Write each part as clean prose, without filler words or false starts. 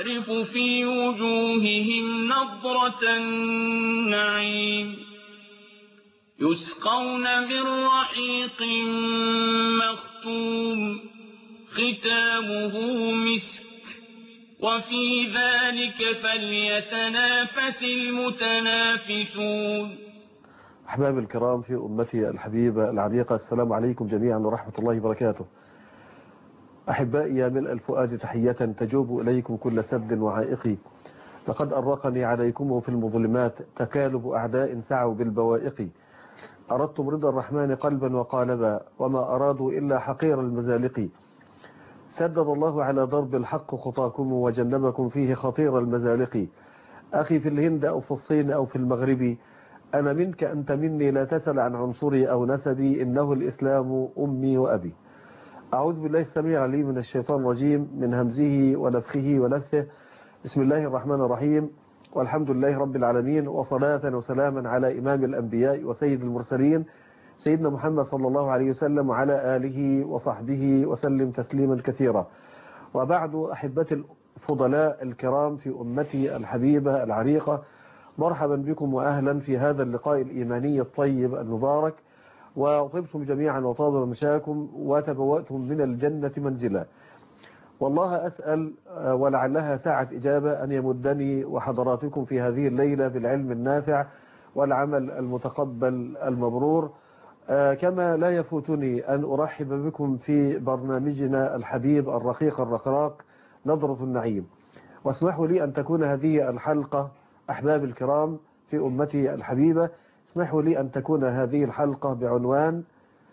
تعرف في وجوههم نضرة النعيم يسقون من رحيق مختوم ختامه مسك وفي ذلك فليتنافس المتنافسون. أحباب الكرام في أمتي الحبيبة العريقة، السلام عليكم جميعا ورحمة الله وبركاته. أحبائي يا ملء الفؤاد تحية تجوب إليكم كل سد وعائق، لقد أرقني عليكم في المظلمات تكالب أعداء سعوا بالبوائق. أردتم رضا الرحمن قلبا وقالبا وما أرادوا إلا حقير المزالق. سدد الله على ضرب الحق خطاكم وجنبكم فيه خطير المزالق. أخي في الهند أو في الصين أو في المغرب، أنا منك أنت مني، لا تسل عن عنصري أو نسبي، إنه الإسلام أمي وأبي. أعوذ بالله السميع العليم من الشيطان الرجيم، من همزه ونفخه ونفثه. بسم الله الرحمن الرحيم، والحمد لله رب العالمين، وصلاة وسلاما على إمام الأنبياء وسيد المرسلين سيدنا محمد صلى الله عليه وسلم وعلى آله وصحبه وسلم تسليما كثيرا. وبعد، أحبتي الفضلاء الكرام في أمتي الحبيبة العريقة، مرحبا بكم وأهلا في هذا اللقاء الإيماني الطيب المبارك، وطبتم جميعا وطاب مشاكم وتبوأتم من الجنة منزلا. والله أسأل ولعلها ساعة إجابة أن يمدني وحضراتكم في هذه الليلة بالعلم النافع والعمل المتقبل المبرور، كما لا يفوتني أن أرحب بكم في برنامجنا الحبيب الرقيق الرقراق نظرة النعيم. واسمحوا لي أن تكون هذه الحلقة، أحباب الكرام في أمتي الحبيبة، اسمحوا لي أن تكون هذه الحلقة بعنوان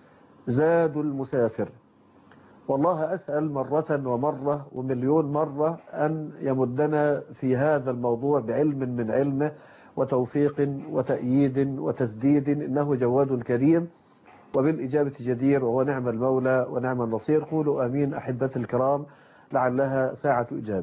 زاد المسافر. والله أسأل مرة ومرة ومليون مرة أن يمدنا في هذا الموضوع بعلم من علمه وتوفيق وتأييد وتسديد، إنه جواد كريم وبالإجابة جدير، وهو نعم المولى ونعم النصير. قولوا آمين أحبتي الكرام، لعلها ساعة إجابة.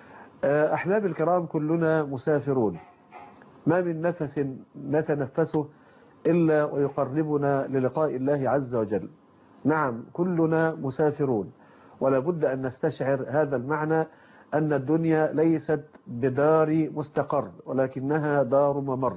أحباب الكرام، كلنا مسافرون، ما من نفس نتنفسه إلا ويقربنا للقاء الله عز وجل. نعم، كلنا مسافرون، ولا بد أن نستشعر هذا المعنى، أن الدنيا ليست بدار مستقر ولكنها دار ممر.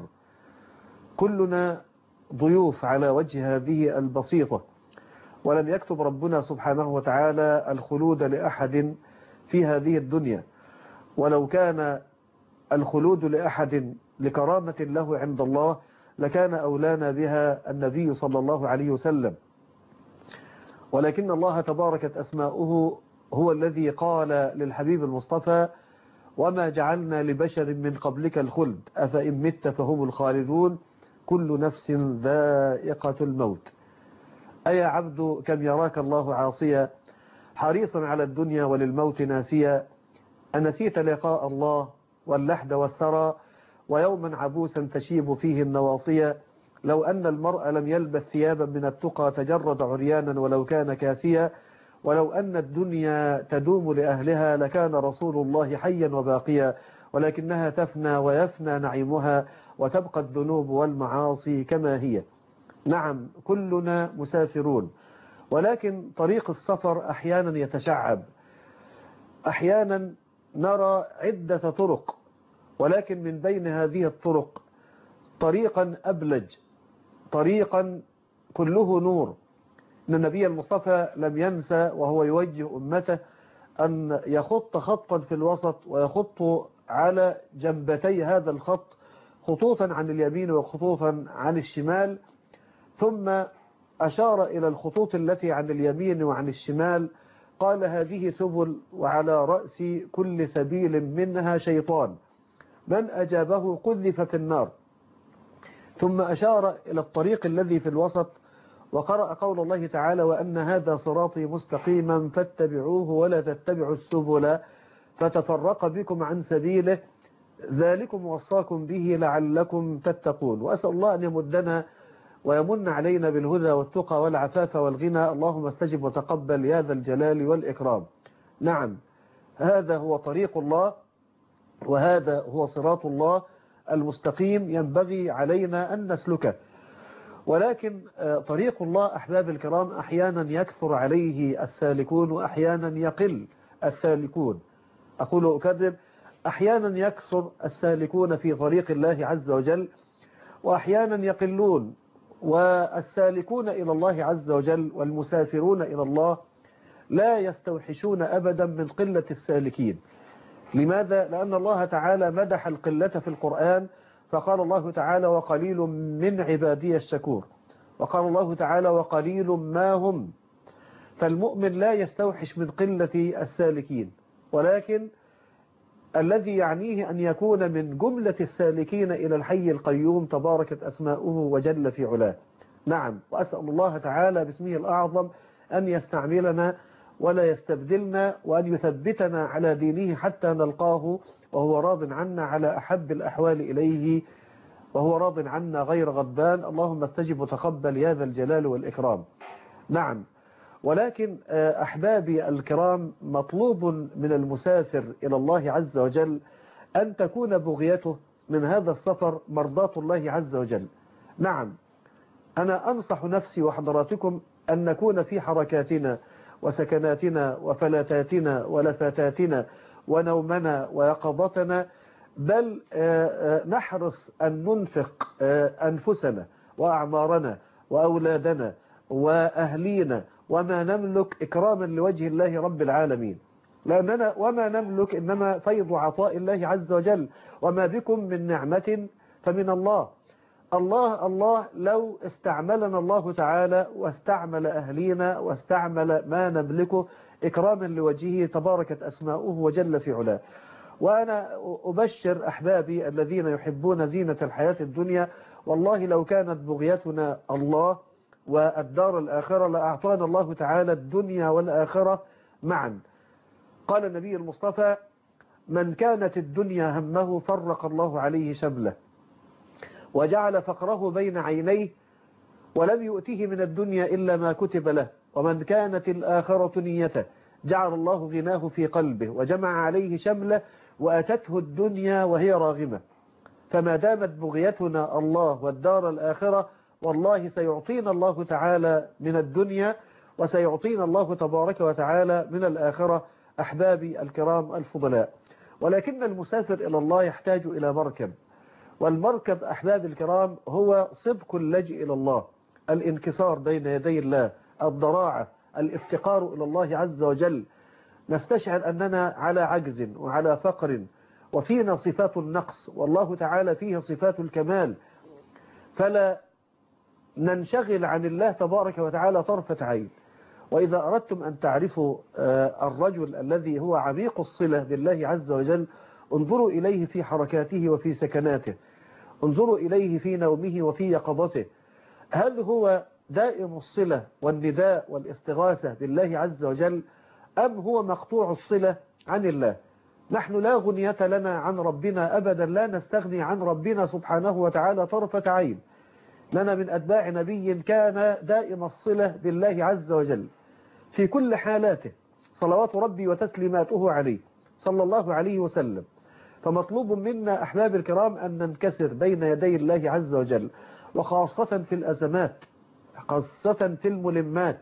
كلنا ضيوف على وجه هذه البسيطة، ولم يكتب ربنا سبحانه وتعالى الخلود لأحد في هذه الدنيا. ولو كان الخلود لأحد لكرامة له عند الله لكان أولانا بها النبي صلى الله عليه وسلم، ولكن الله تباركت أسماؤه هو الذي قال للحبيب المصطفى: وما جعلنا لبشر من قبلك الخلد أفإن مت فهم الخالدون كل نفس ذائقة الموت. أيا عبد كم يراك الله عاصيا حريصا على الدنيا وللموت ناسيا، أنسيت لقاء الله واللحد والثرى ويوما عبوسا تشيب فيه النواصيا. لو أن المرء لم يلبس ثيابا من التقى تجرد عريانا ولو كان كاسيا. ولو أن الدنيا تدوم لأهلها لكان رسول الله حيا وباقيا، ولكنها تفنى ويفنى نعيمها وتبقى الذنوب والمعاصي كما هي. نعم، كلنا مسافرون، ولكن طريق السفر أحيانا يتشعب، أحيانا نرى عدة طرق، ولكن من بين هذه الطرق طريقا أبلج، طريقا كله نور. إن النبي المصطفى لم ينسى وهو يوجه أمته أن يخط خطا في الوسط ويخط على جنبتي هذا الخط خطوطا عن اليمين وخطوطا عن الشمال، ثم أشار إلى الخطوط التي عن اليمين وعن الشمال، قال: هذه سبل وعلى رأس كل سبيل منها شيطان، من أجابه قذف في النار. ثم أشار إلى الطريق الذي في الوسط وقرأ قول الله تعالى: وأن هذا صراطي مستقيما فاتبعوه ولا تتبعوا السبل فتفرق بكم عن سبيله ذلكم وصاكم به لعلكم تتقون. وأسأل الله أن يمدنا ويمن علينا بالهدى والتقى والعفاف والغنى. اللهم استجب وتقبل يا ذا الجلال والإكرام. نعم، هذا هو طريق الله، وهذا هو صراط الله المستقيم، ينبغي علينا أن نسلكه. ولكن طريق الله أحباب الكرام أحيانا يكثر عليه السالكون وأحيانا يقل السالكون. أقول أكرر: أحيانا يكثر السالكون في طريق الله عز وجل، وأحيانا يقلون، والسالكون إلى الله عز وجل والمسافرون إلى الله لا يستوحشون أبدا من قلة السالكين. لماذا؟ لأن الله تعالى مدح القلة في القرآن، فقال الله تعالى وقليل من عبادي الشكور، وقال الله تعالى وقليل ما هم. فالمؤمن لا يستوحش من قلة السالكين، ولكن الذي يعنيه أن يكون من جملة السالكين إلى الحي القيوم تباركت أسماؤه وجل في علاه. نعم، وأسأل الله تعالى باسمه الأعظم أن يستعملنا ولا يستبدلنا، وأن يثبتنا على دينه حتى نلقاه وهو راض عنا على أحب الأحوال إليه، وهو راض عنا غير غضبان. اللهم استجب وتقبل يا ذا الجلال والإكرام. نعم، ولكن أحبابي الكرام، مطلوب من المسافر إلى الله عز وجل أن تكون بغيته من هذا السفر مرضاة الله عز وجل. نعم، أنا أنصح نفسي وحضراتكم أن نكون في حركاتنا وسكناتنا وفلاتاتنا ولفاتاتنا ونومنا ويقظتنا، بل نحرص أن ننفق أنفسنا وأعمارنا وأولادنا وأهلينا وما نملك إكراما لوجه الله رب العالمين، لأننا وما نملك إنما فيض عطاء الله عز وجل، وما بكم من نعمة فمن الله. الله لو استعملنا الله تعالى واستعمل أهلينا واستعمل ما نملكه إكراما لوجهه تباركت أسماؤه وجل في علاه. وأنا أبشر أحبابي الذين يحبون زينة الحياة الدنيا، والله لو كانت بغيتنا الله والدار الآخرة لأعطانا الله تعالى الدنيا والآخرة معا. قال النبي المصطفى: من كانت الدنيا همه فرق الله عليه شمله وجعل فقره بين عينيه ولم يؤته من الدنيا إلا ما كتب له، ومن كانت الآخرة نيته جعل الله غناه في قلبه وجمع عليه شمله وأتته الدنيا وهي راغمة. فما دامت بغيتنا الله والدار الآخرة، والله سيعطينا الله تعالى من الدنيا وسيعطينا الله تبارك وتعالى من الآخرة. أحبابي الكرام الفضلاء، ولكن المسافر إلى الله يحتاج إلى مركب، والمركب أحباب الكرام هو صدق اللجئ إلى الله، الانكسار بين يدي الله، الضراعة، الافتقار إلى الله عز وجل. نستشعر أننا على عجز وعلى فقر وفينا صفات النقص، والله تعالى فيه صفات الكمال، فلا ننشغل عن الله تبارك وتعالى طرفة عين. وإذا أردتم أن تعرفوا الرجل الذي هو عميق الصلة بالله عز وجل، انظروا إليه في حركاته وفي سكناته، انظروا إليه في نومه وفي يقظته. هل هو دائم الصلة والنداء والاستغاثة بالله عز وجل، أم هو مقطوع الصلة عن الله؟ نحن لا غنية لنا عن ربنا أبدا، لا نستغني عن ربنا سبحانه وتعالى طرفة عين. لنا من أتباع نبي كان دائم الصلة بالله عز وجل في كل حالاته، صلوات ربي وتسليماته عليه صلى الله عليه وسلم. فمطلوب منا أحباب الكرام أن ننكسر بين يدي الله عز وجل، وخاصة في الأزمات، خاصة في الملمات،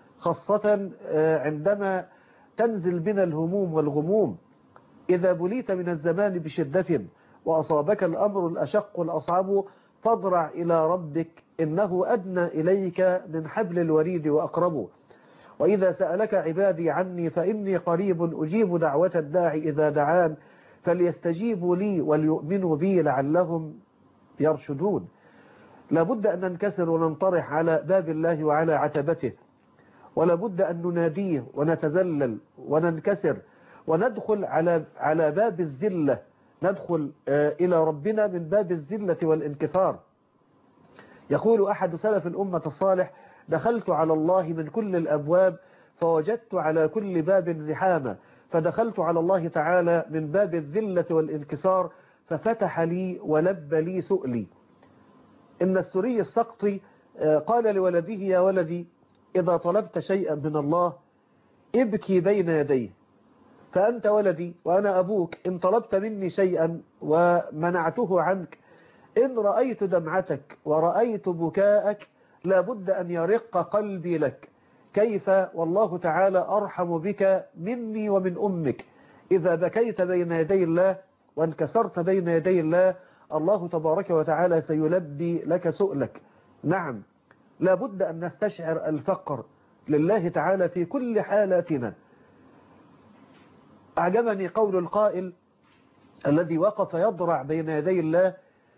خاصة عندما تنزل بنا الهموم والغموم. إذا بليت من الزمان بشدة وأصابك الأمر الأشق الأصعب فاضرع إلى ربك، إنه أدنى إليك من حبل الوريد وأقرب. وإذا سألك عبادي عني فإني قريب أجيب دعوة الداعي إذا دعان، فليستجيبوا لي وليؤمنوا بي لعلهم يرشدون. لابد أن ننكسر وننطرح على باب الله وعلى عتبته، ولابد أن نناديه ونتذلل وننكسر وندخل على باب الذلة، ندخل إلى ربنا من باب الذلة والانكسار. يقول أحد سلف الأمة الصالح: دخلت على الله من كل الأبواب فوجدت على كل باب زحاما، فدخلت على الله تعالى من باب الذلة والانكسار ففتح لي ولب لي سؤلي. إن السوري السقطي قال لولده: يا ولدي، إذا طلبت شيئا من الله ابكي بين يديه، فأنت ولدي وأنا أبوك، إن طلبت مني شيئا ومنعته عنك، إن رأيت دمعتك ورأيت بكاءك لابد أن يرق قلبي لك. كيف والله تعالى أرحم بك مني ومن أمك؟ إذا بكيت بين يدي الله وانكسرت بين يدي الله، الله تبارك وتعالى سيلبي لك سؤلك. نعم، لابد أن نستشعر الفقر لله تعالى في كل حالاتنا. أعجبني قول القائل الذي وقف يضرع بين يدي الله،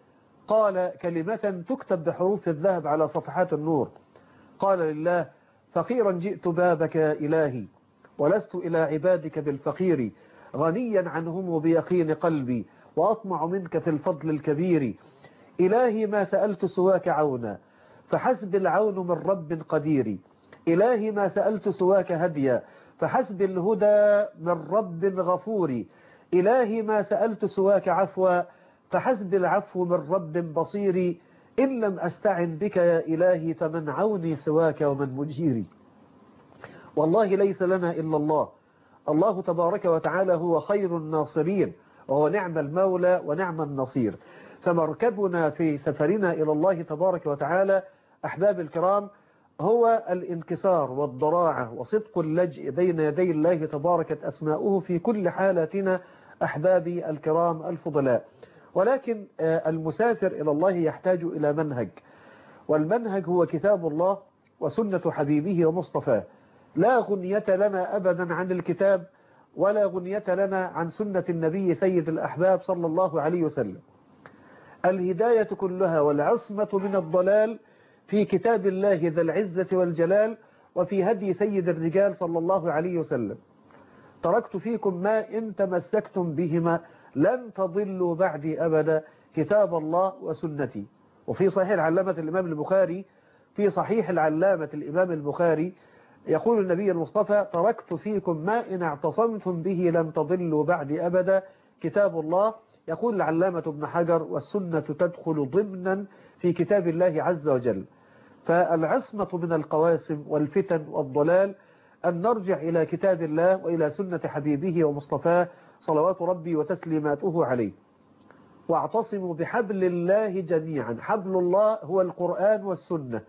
قال كلمة تكتب بحروف الذهب على صفحات النور، قال لله: فقيرا جئت بابك إلهي، ولست إلى عبادك بالفقير، غنيا عنهم بيقين قلبي، وأطمع منك في الفضل الكبير. إلهي ما سألت سواك عونا، فحسب العون من رب قدير. إلهي ما سألت سواك هديا، فحسب الهدى من رب غفور. إلهي ما سألت سواك عفوا، فحسب العفو من رب بصير. إن لم أستعن بك يا إلهي، فمن عوني سواك ومن مجيري. والله ليس لنا إلا الله، الله تبارك وتعالى هو خير الناصرين، وهو نعم المولى ونعم النصير. فمركبنا في سفرنا إلى الله تبارك وتعالى أحباب الكرام هو الانكسار والضراعة وصدق اللجء بين يدي الله تبارك أسماؤه في كل حالاتنا أحبابي الكرام الفضلاء. ولكن المسافر إلى الله يحتاج إلى منهج، والمنهج هو كتاب الله وسنة حبيبه ومصطفاه. لا غنية لنا أبدا عن الكتاب، ولا غنية لنا عن سنة النبي سيد الأحباب صلى الله عليه وسلم. الهداية كلها والعصمة من الضلال في كتاب الله ذي العزة والجلال، وفي هدي سيد الرجال صلى الله عليه وسلم. تركت فيكم ما إن تمسكتم بهما لن تضلوا بعدي أبدا، كتاب الله وسنتي. وفي صحيح العلامة الإمام البخاري، في صحيح العلامة الإمام البخاري يقول النبي المصطفى: تركت فيكم ما إن اعتصمتم به لن تضلوا بعدي أبدا، كتاب الله. يقول العلامة ابن حجر: والسنة تدخل ضمنا في كتاب الله عز وجل. فالعصمة من القواسم والفتن والضلال أن نرجع إلى كتاب الله وإلى سنة حبيبه ومصطفاه صلوات ربي وتسليماته عليه. واعتصموا بحبل الله جميعا، حبل الله هو القرآن والسنة.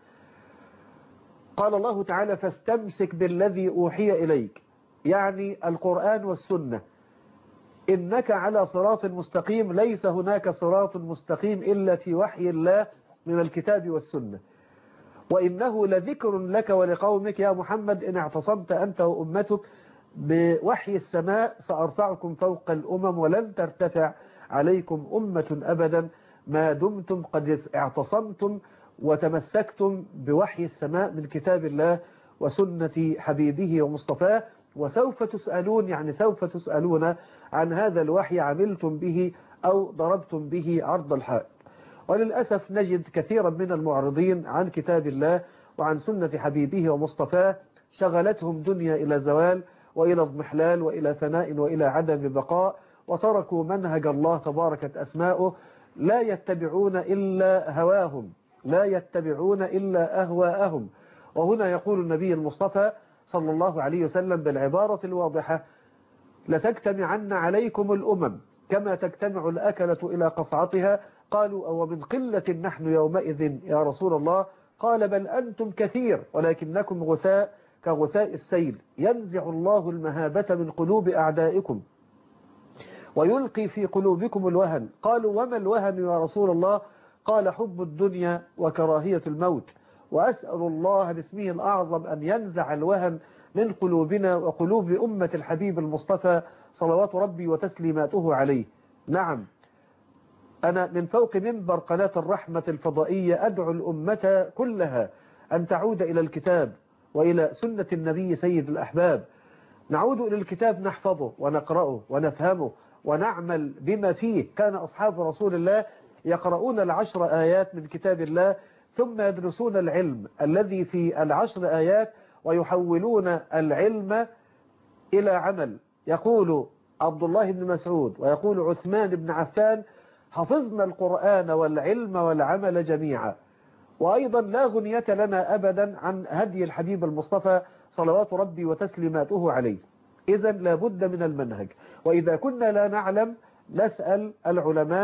قال الله تعالى: فاستمسك بالذي أوحي إليك، يعني القرآن والسنة. إنك على صراط مستقيم، ليس هناك صراط مستقيم إلا في وحي الله من الكتاب والسنة. وإنه لذكر لك ولقومك يا محمد، إن اعتصمت أنت وأمتك بوحي السماء سأرفعكم فوق الأمم، ولن ترتفع عليكم أمة أبدا ما دمتم قد اعتصمتم وتمسكتم بوحي السماء من كتاب الله وسنة حبيبه ومصطفاه. وسوف تسألون، يعني سوف تسألون عن هذا الوحي، عملتم به أو ضربتم به عرض الحائط. وللأسف نجد كثيرا من المعرضين عن كتاب الله وعن سنة حبيبه ومصطفاه شغلتهم دنيا إلى زوال وإلى اضمحلال وإلى فناء وإلى عدم بقاء، وتركوا منهج الله تباركت أسماؤه. لا يتبعون إلا هواهم، لا يتبعون إلا أهواءهم. وهنا يقول النبي المصطفى صلى الله عليه وسلم بالعبارة الواضحة: لتجتمعن عليكم الأمم كما تجتمع الأكلة إلى قصعتها. قالوا: أو من قلة نحن يومئذ يا رسول الله؟ قال: بل أنتم كثير ولكنكم غثاء كغثاء السيل، ينزع الله المهابة من قلوب أعدائكم ويلقي في قلوبكم الوهن. قالوا: وما الوهن يا رسول الله؟ قال: حب الدنيا وكراهية الموت. وأسأل الله باسمه الأعظم أن ينزع الوهن من قلوبنا وقلوب أمة الحبيب المصطفى صلوات ربي وتسليماته عليه. نعم، أنا من فوق منبر قناة الرحمة الفضائية أدعو الأمة كلها أن تعود إلى الكتاب وإلى سنة النبي سيد الأحباب. نعود إلى الكتاب، نحفظه ونقرأه ونفهمه ونعمل بما فيه. كان أصحاب رسول الله يقرؤون 10 آيات من كتاب الله، ثم يدرسون العلم الذي في 10 آيات ويحولون العلم إلى عمل. يقول عبد الله بن مسعود ويقول عثمان بن عفان: حفظنا القرآن والعلم والعمل جميعا. وأيضا لا غنية لنا أبدا عن هدي الحبيب المصطفى صلوات ربي وتسليماته عليه. إذن لا بد من المنهج، وإذا كنا لا نعلم نسأل العلماء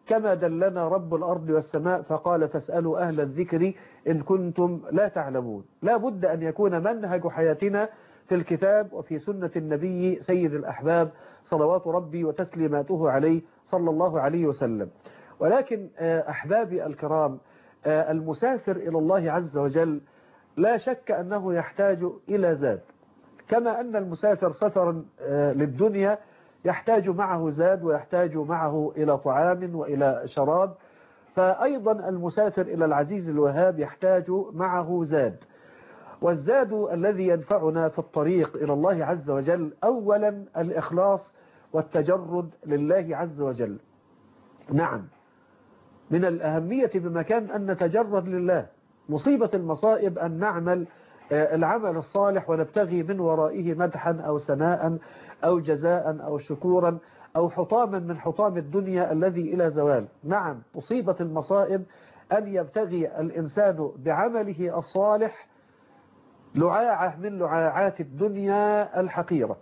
كما دلنا رب الأرض والسماء فقال فاسألوا أهل الذكر إن كنتم لا تعلمون. لا بد أن يكون منهج حياتنا في الكتاب وفي سنة النبي سيد الأحباب صلوات ربي وتسليماته عليه صلى الله عليه وسلم. ولكن أحبابي الكرام، المسافر إلى الله عز وجل لا شك أنه يحتاج إلى زاد، كما أن المسافر سفرا للدنيا يحتاج معه زاد ويحتاج معه إلى طعام وإلى شراب، فأيضا المسافر إلى العزيز الوهاب يحتاج معه زاد. والزاد الذي ينفعنا في الطريق إلى الله عز وجل أولا الإخلاص والتجرد لله عز وجل. نعم، من الأهمية بمكان أن نتجرد لله. مصيبة المصائب أن نعمل العمل الصالح ونبتغي من ورائه مدحا أو سناء أو جزاء أو شكورا أو حطاما من حطام الدنيا الذي إلى زوال. نعم، مصيبة المصائب أن يبتغي الإنسان بعمله الصالح لعاعة من لعاعات الدنيا الحقيرة.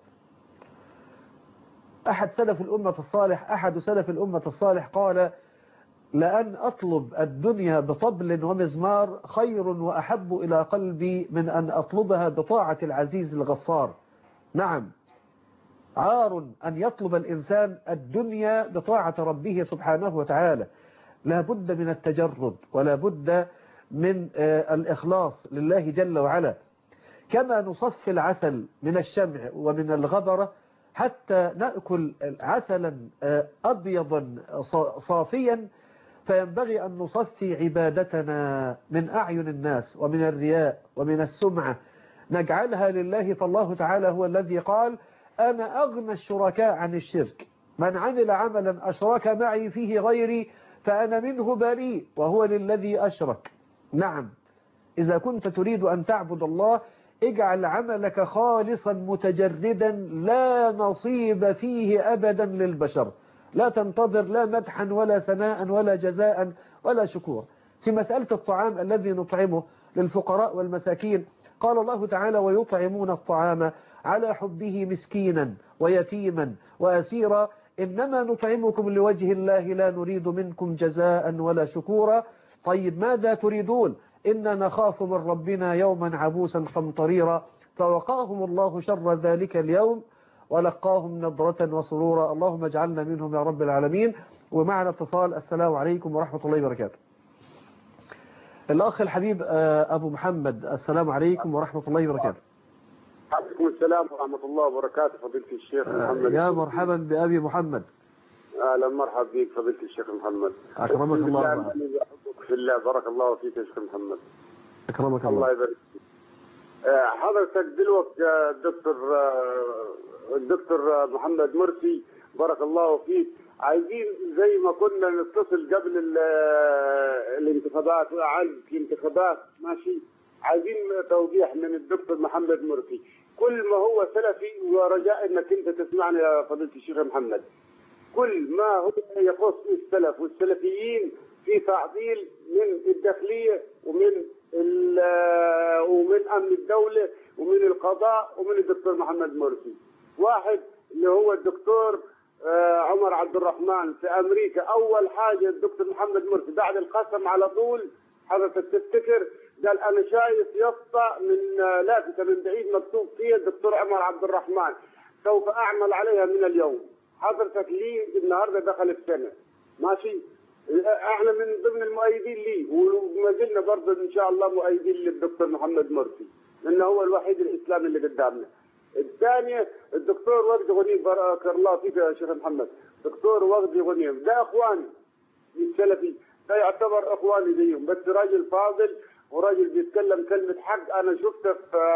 أحد سلف الأمة الصالح قال: لأن أطلب الدنيا بطبل ومزمار خير وأحب إلى قلبي من أن أطلبها بطاعة العزيز الغفار. نعم، عار أن يطلب الإنسان الدنيا بطاعة ربه سبحانه وتعالى. لا بد من التجرد ولا بد من الإخلاص لله جل وعلا. كما نصفي العسل من الشمع ومن الغبرة حتى نأكل عسلا أبيضا صافيا، فينبغي أن نصفي عبادتنا من أعين الناس ومن الرياء ومن السمعة، نجعلها لله. فالله تعالى هو الذي قال: أنا أغنى الشركاء عن الشرك، من عمل عملا أشرك معي فيه غيري فأنا منه بريء وهو للذي أشرك. نعم، إذا كنت تريد أن تعبد الله اجعل عملك خالصا متجردا لا نصيب فيه أبدا للبشر، لا تنتظر لا مدحا ولا سناء ولا جزاء ولا شكور. في مسألة الطعام الذي نطعمه للفقراء والمساكين قال الله تعالى: ويطعمون الطعام على حبه مسكينا ويتيما وأسيرا إنما نطعمكم لوجه الله لا نريد منكم جزاء ولا شكورا. طيب ماذا تريدون؟ إنا نخاف من ربنا يوما عبوسا قمطريرا، فوقاهم الله شر ذلك اليوم ولقاهم نضرة وسرورا. اللهم اجعلنا منهم يا رب العالمين. ومعنا اتصال. السلام عليكم ورحمة الله وبركاته. الأخ الحبيب أبو محمد، السلام عليكم ورحمة الله وبركاته. عليكم السلام ورحمة الله وبركاته فضيلة الشيخ محمد. يا مرحبا بأبي محمد. أهلا مرحبا بك فضيلة الشيخ محمد. أكرمك الله. أحبك في الله، بارك الله فيك يا شيخ محمد. أكرمك الله يبارك فيك. حضرتك دلوقتي الدكتور محمد مرسي بارك الله فيك، عايزين زي ما كنا نتصل قبل الانتخابات وعن الانتخابات ماشي، عايزين توضيح من الدكتور محمد مرسي كل ما هو سلفي، ورجاء انك انت تسمعني يا فضيلة الشيخ محمد. كل ما هو يخص السلف والسلفيين في تعطيل من الداخلية ومن أمن الدولة ومن القضاء ومن الدكتور محمد مرسي. واحد اللي هو الدكتور عمر عبد الرحمن في أمريكا، أول حاجة الدكتور محمد مرسي بعد القسم على طول حضرتك تفتكر قال أنا شايف يسطى من لافتة من بعيد مكتوب فيها الدكتور عمر عبد الرحمن سوف أعمل عليها من اليوم. حضرتك لي النهارده دخلت سنة ماشي، احنا من ضمن المؤيدين ليه وما زلنا برضه ان شاء الله مؤيدين للدكتور محمد مرسي لانه هو الوحيد الاسلامي اللي قدامنا. الثانيه الدكتور وجدي غنيم بارك الله فيك يا شيخ محمد، دكتور وجدي غنيم ده اخواني السلفي، ده يعتبر اخواني زيهم، بس راجل فاضل وراجل بيتكلم كلمه حق. انا شفته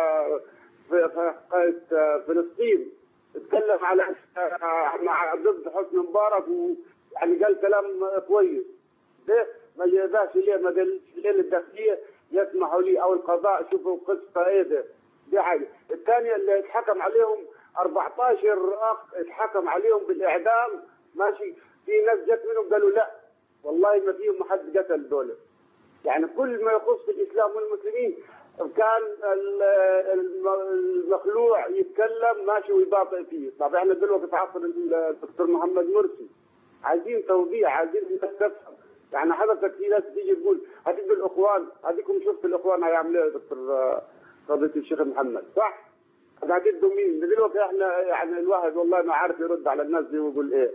في فلسطين اتكلم على مع ضد حسني مبارك يعني قال كلام كويس. ده ما جابهاش ليه، ما قالش ليه الداخليه يسمحوا لي او القضاء شوفوا قصه ايه ده. دي حاجه. الثانيه اللي اتحكم عليهم 14 اخ اتحكم عليهم بالاعدام ماشي، في ناس جت منهم قالوا لا والله ما فيهم ما حد قتل دول. يعني كل ما يخص الاسلام والمسلمين كان المخلوع يتكلم ماشي ويباطئ فيه. طب احنا دلوقتي في عصر الدكتور محمد مرسي عايزين توضيح، عايزين الناس تفهم. يعني حضرتك في ناس تيجي تقول هتدوا الاخوان، اديكم شفت الاخوان هيعملوا ايه يا دكتور فضيله الشيخ محمد، صح؟ هتدوا مين؟ دلوقتي احنا يعني الواحد والله ما عارف يرد على الناس دي ويقول ايه.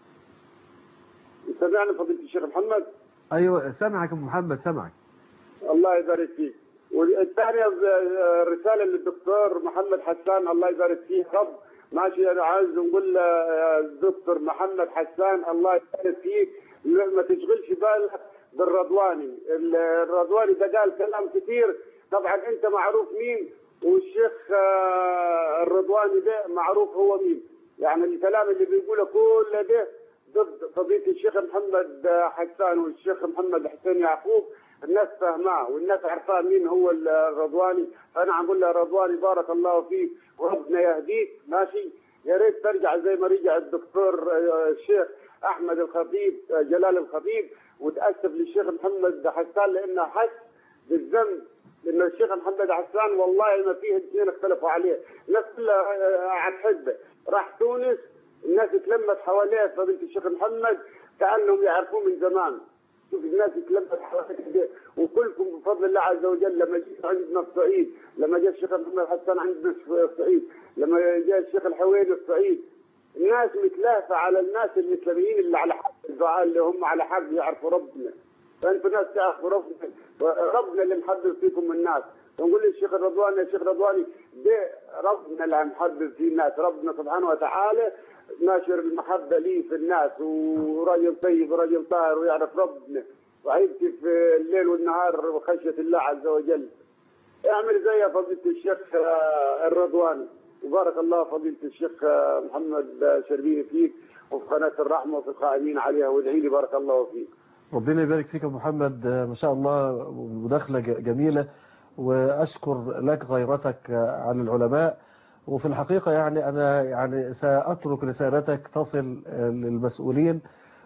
سمعني فضيله الشيخ محمد؟ ايوه سامعك ابو محمد، سامعك. الله يبارك فيك. والثانيه رساله للدكتور محمد حسان، الله يبارك فيه. رب ماشي، انا عايز نقول للدكتور محمد حسان الله يبارك فيك، ما تشغلش بالك بالرضواني. الرضواني ده قال كلام كثير، طبعا انت معروف مين، والشيخ الرضواني ده معروف هو مين. يعني الكلام اللي بيقوله كل ده ضد فضيله الشيخ محمد حسان والشيخ محمد حسين يعقوب. الناس فاهماه والناس عارفاه مين هو الرضواني. فانا عم اقول له رضواني بارك الله فيك وربنا يهديك، ماشي. يا ريت ترجع زي ما رجع الدكتور الشيخ احمد الخطيب جلال الخطيب، وتاسف للشيخ محمد حسان لانه حس بالذنب، لان الشيخ محمد حسان والله ما فيه اثنين اختلفوا عليه، الناس كلها هتحبه. راح تونس الناس اتلمت حواليه فضيله الشيخ محمد كانهم يعرفوه من زمان. شوف الناس اتلمت حواليه، وكلكم بفضل الله عز وجل لما جيت عندنا الصعيد، لما جاء الشيخ محمد حسان عندنا الصعيد، لما جاء الشيخ الحويني الصعيد، الناس متلافه على الناس الاسلاميين اللي على حق الدعاء، اللي هم على حق يعرفوا ربنا. فانتوا ناس تعرفوا ربنا اللي محبب فيكم الناس. ونقول للشيخ الرضواني يا شيخ رضواني ده ربنا اللي محبب فيه الناس، ربنا سبحانه وتعالى ناشر المحبه ليه في الناس، وراجل طيب وراجل طاهر ويعرف ربنا وعيبتي في الليل والنهار وخشيه الله عز وجل. اعمل زي فضيله الشيخ الرضواني، وبارك الله فضيله الشيخ محمد شربيني فيك وفي قناه الرحمه وفي القائمين عليها، وادعي لي بارك الله فيك. ربنا يبارك فيك يا محمد، ما شاء الله مداخلة جميلة، وأشكر لك غيرتك على العلماء. وفي الحقيقة يعني أنا يعني سأترك رسالتك تصل للمسؤولين،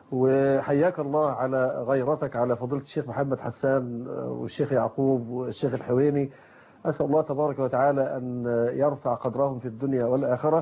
وحياك الله على غيرتك على فضيلة الشيخ محمد حسان والشيخ يعقوب والشيخ الحويني. أسأل الله تبارك وتعالى أن يرفع قدرهم في الدنيا والآخرة.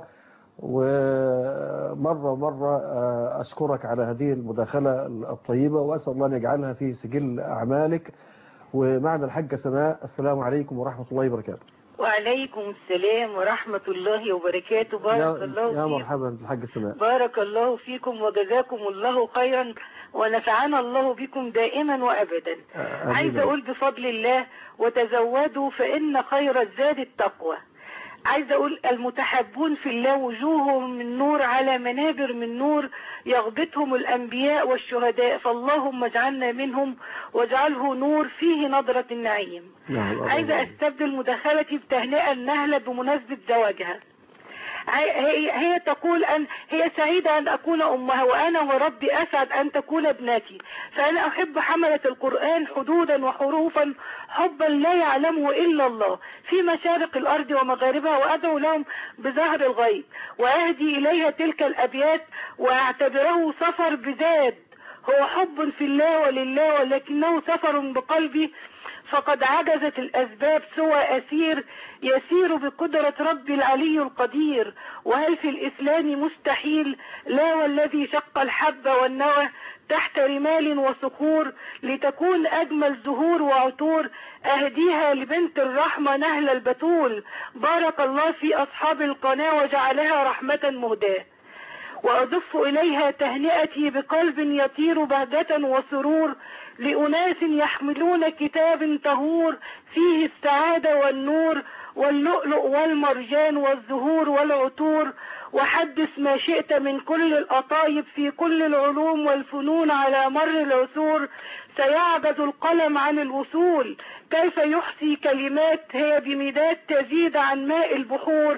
ومرة أشكرك على هذه المداخلة الطيبة، وأسأل الله أن يجعلها في سجل أعمالك. ومعنا الحاجة سماء. السلام عليكم ورحمة الله وبركاته. وعليكم السلام ورحمة الله وبركاته. بارك الله فيكم. يا مرحبا الحاجة سماء. بارك الله فيكم وجزاكم الله خيرا، ونفعنا الله بكم دائما وأبدا. عايز أقول بفضل الله وتزودوا فإن خير الزاد التقوى. عايز أقول المتحبون في الله وجوههم من نور على منابر من نور يغبطهم الأنبياء والشهداء، فاللهم اجعلنا منهم واجعله نور فيه نظرة النعيم. عايزة أستبدل مداخلتي بتهنئة النهلة بمناسبة زواجها. هي تقول أن هي سعيدة أن أكون أمها، وأنا وربي أسعد أن تكون ابنتي، فأنا أحب حملة القرآن حدودا وحروفا حبا لا يعلمه إلا الله في مشارق الأرض ومغاربها، وأدعو لهم بظهر الغيب وأهدي إليها تلك الأبيات وأعتبره سفر بزاد. هو حب في الله ولله، ولكنه سفر بقلبي، فقد عجزت الأسباب سوى أسير يسير بقدرة ربي العلي القدير. وهل في الإسلام مستحيل؟ لا، والذي شق الحب والنوى تحت رمال وصخور لتكون أجمل زهور وعطور، أهديها لبنت الرحمة نهل البتول. بارك الله في أصحاب القناة وجعلها رحمة مهداة. وأضف إليها تهنئتي بقلب يطير بهجة وسرور لأناس يحملون كتاب طهور فيه السعادة والنور واللؤلؤ والمرجان والزهور والعطور. وحدث ما شئت من كل الأطايب في كل العلوم والفنون على مر العصور، سيعجز القلم عن الوصول. كيف يحصي كلمات هي بمداد تزيد عن ماء البحور.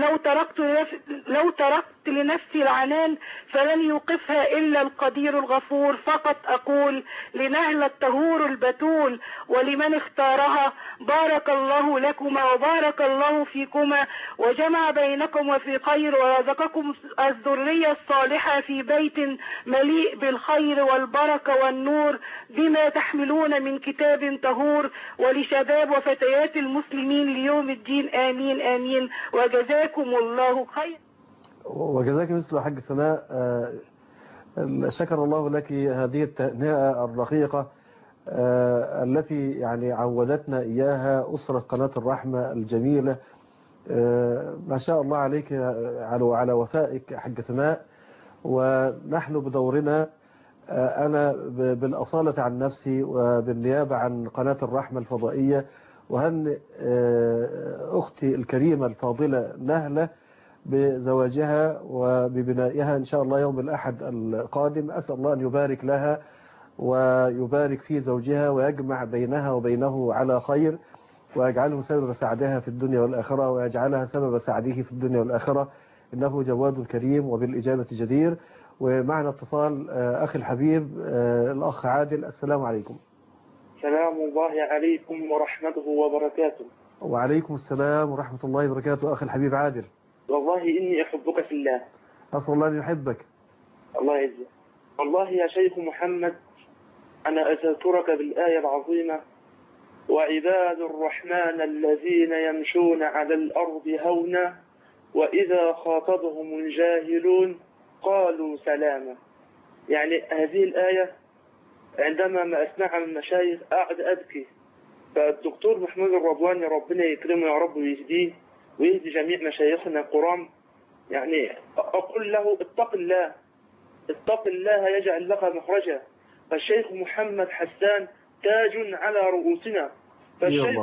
لو تركت لنفسي العنان فلن يوقفها إلا القدير الغفور. فقط أقول لنهل الطهور البتول ولمن اختارها بارك الله لكما وبارك الله فيكما وجمع بينكم وفي خير، ورزقكم الذرية الصالحة في بيت مليء بالخير والبركة والنور بما تحملون من كتاب طهور، ولشباب وفتيات المسلمين ليوم الدين. آمين آمين، وجزاكم الله خير. وجزاك مثل حاج سماء. شكر الله لك هذه التهنئة الرقيقة التي يعني عودتنا إياها أسرة قناة الرحمة الجميلة. ما شاء الله عليك على وفائك حق سماء. ونحن بدورنا أنا بالأصالة عن نفسي وبالنيابة عن قناة الرحمة الفضائية وهن أختي الكريمة الفاضلة نهلة بزواجها وببنائها إن شاء الله يوم الأحد القادم. أسأل الله أن يبارك لها ويبارك في زوجها ويجمع بينها وبينه على خير ويجعله سبب سعدها في الدنيا والآخرة ويجعلها سبب سعده في الدنيا والآخرة، إنه جواد كريم وبالإجابة جدير. ومعنا اتصال أخي الحبيب الأخ عادل. السلام عليكم. سلام الله عليكم ورحمته وبركاته. وعليكم السلام ورحمة الله وبركاته. أخي الحبيب عادل، والله إني أحبك في الله. أسأل الله أن يحبك. الله يجزيك. والله يا شيخ محمد أنا أذكرك بالآية العظيمة: وعباد الرحمن الذين يمشون على الأرض هونا وإذا خاطبهم الجاهلون قالوا سلاما. يعني هذه الآية عندما ما أسمعها من المشايخ أقعد أبكي. فالدكتور محمود الرضواني ربنا يكرمه يا رب ويهديه ويهدي جميع مشايخنا الكرام، يعني أقول له اتق الله، اتق الله يجعل لك مخرجا. فالشيخ محمد حسان تاج على رؤوسنا، فالشيخ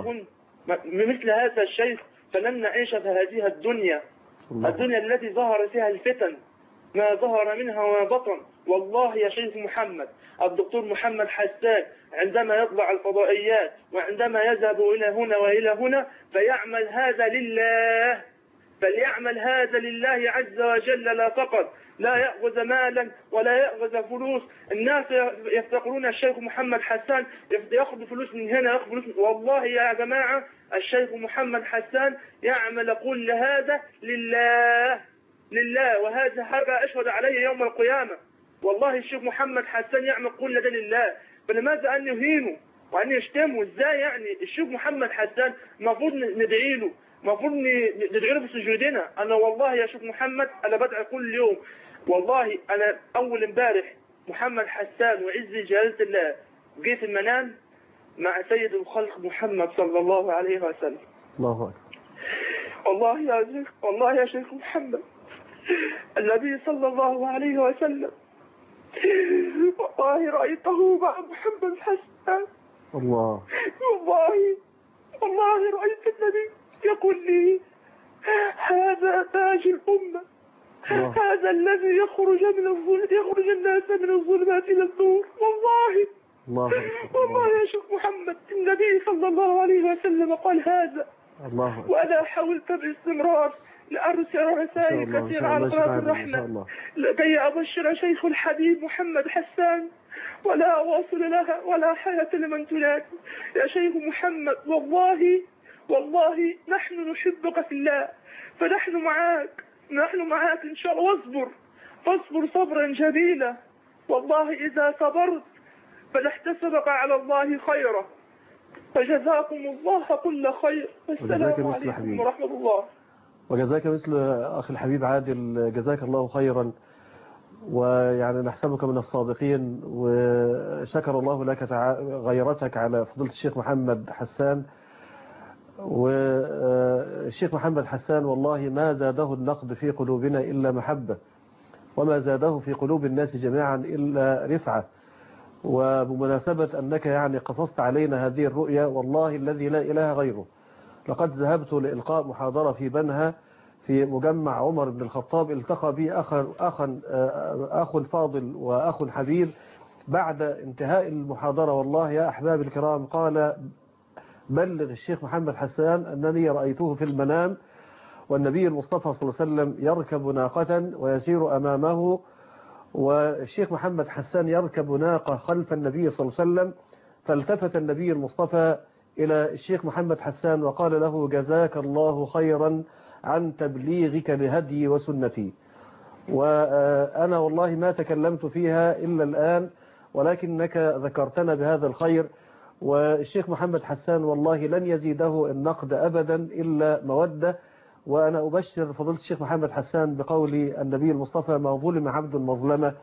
مثل هذا الشيخ فلن نعيش في هذه الدنيا التي ظهر فيها الفتن ما ظهر منها وما بطن. والله يا شيخ محمد الدكتور محمد حسان عندما يطلع الفضائيات وعندما يذهب إلى هنا وإلى هنا فيعمل هذا لله، فليعمل هذا لله عز وجل لا فقط، لا يأخذ مالا ولا يأخذ فلوس. الناس يفتقرون الشيخ محمد حسان يأخذ فلوس من هنا يأخذ فلوس. والله يا جماعة الشيخ محمد حسان يعمل كل هذا لله لله، وهذا حاجة أشهد عليه يوم القيامة. والله الشيخ محمد حسان يعمل كل ده لله، فلماذا أن يهينه وأن يشتمه؟ إزاي يعني؟ الشيخ محمد حسان المفروض ندعي له، المفروض ندعي له في سجودنا. أنا والله يا شيخ محمد أنا بدعي كل يوم. والله أنا أول امبارح محمد حسان وعز جلالة الله جيت المنام مع سيد الخلق محمد صلى الله عليه وسلم. الله أكبر. والله يا شيخ محمد النبي صلى الله عليه وسلم والله رأيته مع محمد حسان. الله والله رأيت النبي يقول لي هذا تاج الأمة، هذا الذي يخرج الناس من الظلمات إلى النور. والله يا شيخ محمد النبي صلى الله عليه وسلم قال هذا. وأنا حاولت باستمرار لأرسل رسائل كثيرة على قناة الرحمة لكي أبشر شيخ الحبيب محمد حسان ولا أواصل لها ولا حياة لمن تنادي. يا شيخ محمد والله نحن نحبك في الله، فنحن معاك إن شاء الله. فاصبر صبرا جميلا. والله إذا صبرت فنحتسبك على الله خيرا. فجزاكم الله كل خير. والسلام عليكم ورحمة الله. وجزاك مثل أخي الحبيب عادل، جزاك الله خيرا، ويعني نحسبك من الصادقين. وشكر الله لك غيرتك على فضيلة الشيخ محمد حسان. والشيخ محمد حسان والله ما زاده النقد في قلوبنا إلا محبة، وما زاده في قلوب الناس جميعا إلا رفعة. وبمناسبة أنك يعني قصصت علينا هذه الرؤية، والله الذي لا إله غيره لقد ذهبت لإلقاء محاضرة في بنها في مجمع عمر بن الخطاب. التقى بي أخ فاضل وأخ حبيب بعد انتهاء المحاضرة. والله يا أحباب الكرام قال بلغ الشيخ محمد حسان أنني رأيته في المنام والنبي المصطفى صلى الله عليه وسلم يركب ناقة ويسير أمامه، والشيخ محمد حسان يركب ناقة خلف النبي صلى الله عليه وسلم. فالتفت النبي المصطفى إلى الشيخ محمد حسان وقال له جزاك الله خيرا عن تبليغك لهدي وسنتي. وأنا والله ما تكلمت فيها إلا الآن، ولكنك ذكرتنا بهذا الخير. والشيخ محمد حسان والله لن يزيده النقد أبدا إلا مودة. وأنا أبشر فضيلة الشيخ محمد حسان بقول النبي المصطفى ما ظلم عبد مظلمة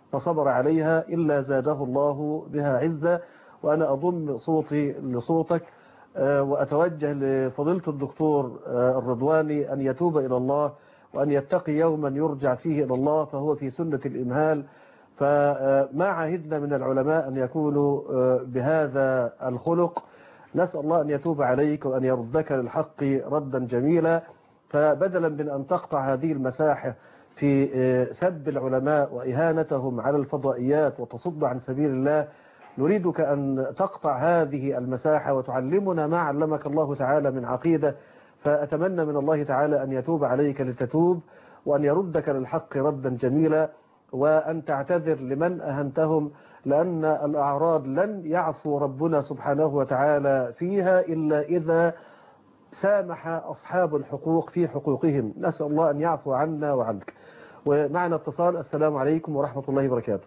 فصبر عليها إلا زاده الله بها عزة. وأنا أضم صوتي لصوتك وأتوجه لفضيلة الدكتور الرضواني أن يتوب إلى الله وأن يتقي يوما يرجع فيه إلى الله، فهو في سنة الإمهال. فما عهدنا من العلماء أن يكونوا بهذا الخلق. نسأل الله أن يتوب عليك وأن يردك للحق ردا جميلا. فبدلا من أن تقطع هذه المساحة في سب العلماء وإهانتهم على الفضائيات وتصد عن سبيل الله، نريدك أن تقطع هذه المساحة وتعلمنا ما علمك الله تعالى من عقيدة. فأتمنى من الله تعالى أن يتوب عليك لتتوب، وأن يردك للحق ردا جميلا، وأن تعتذر لمن أهنتهم، لأن الأعراض لن يعفو ربنا سبحانه وتعالى فيها إلا إذا سامح أصحاب الحقوق في حقوقهم. نسأل الله أن يعفو عنا وعنك. ومعنا اتصال. السلام عليكم ورحمة الله وبركاته.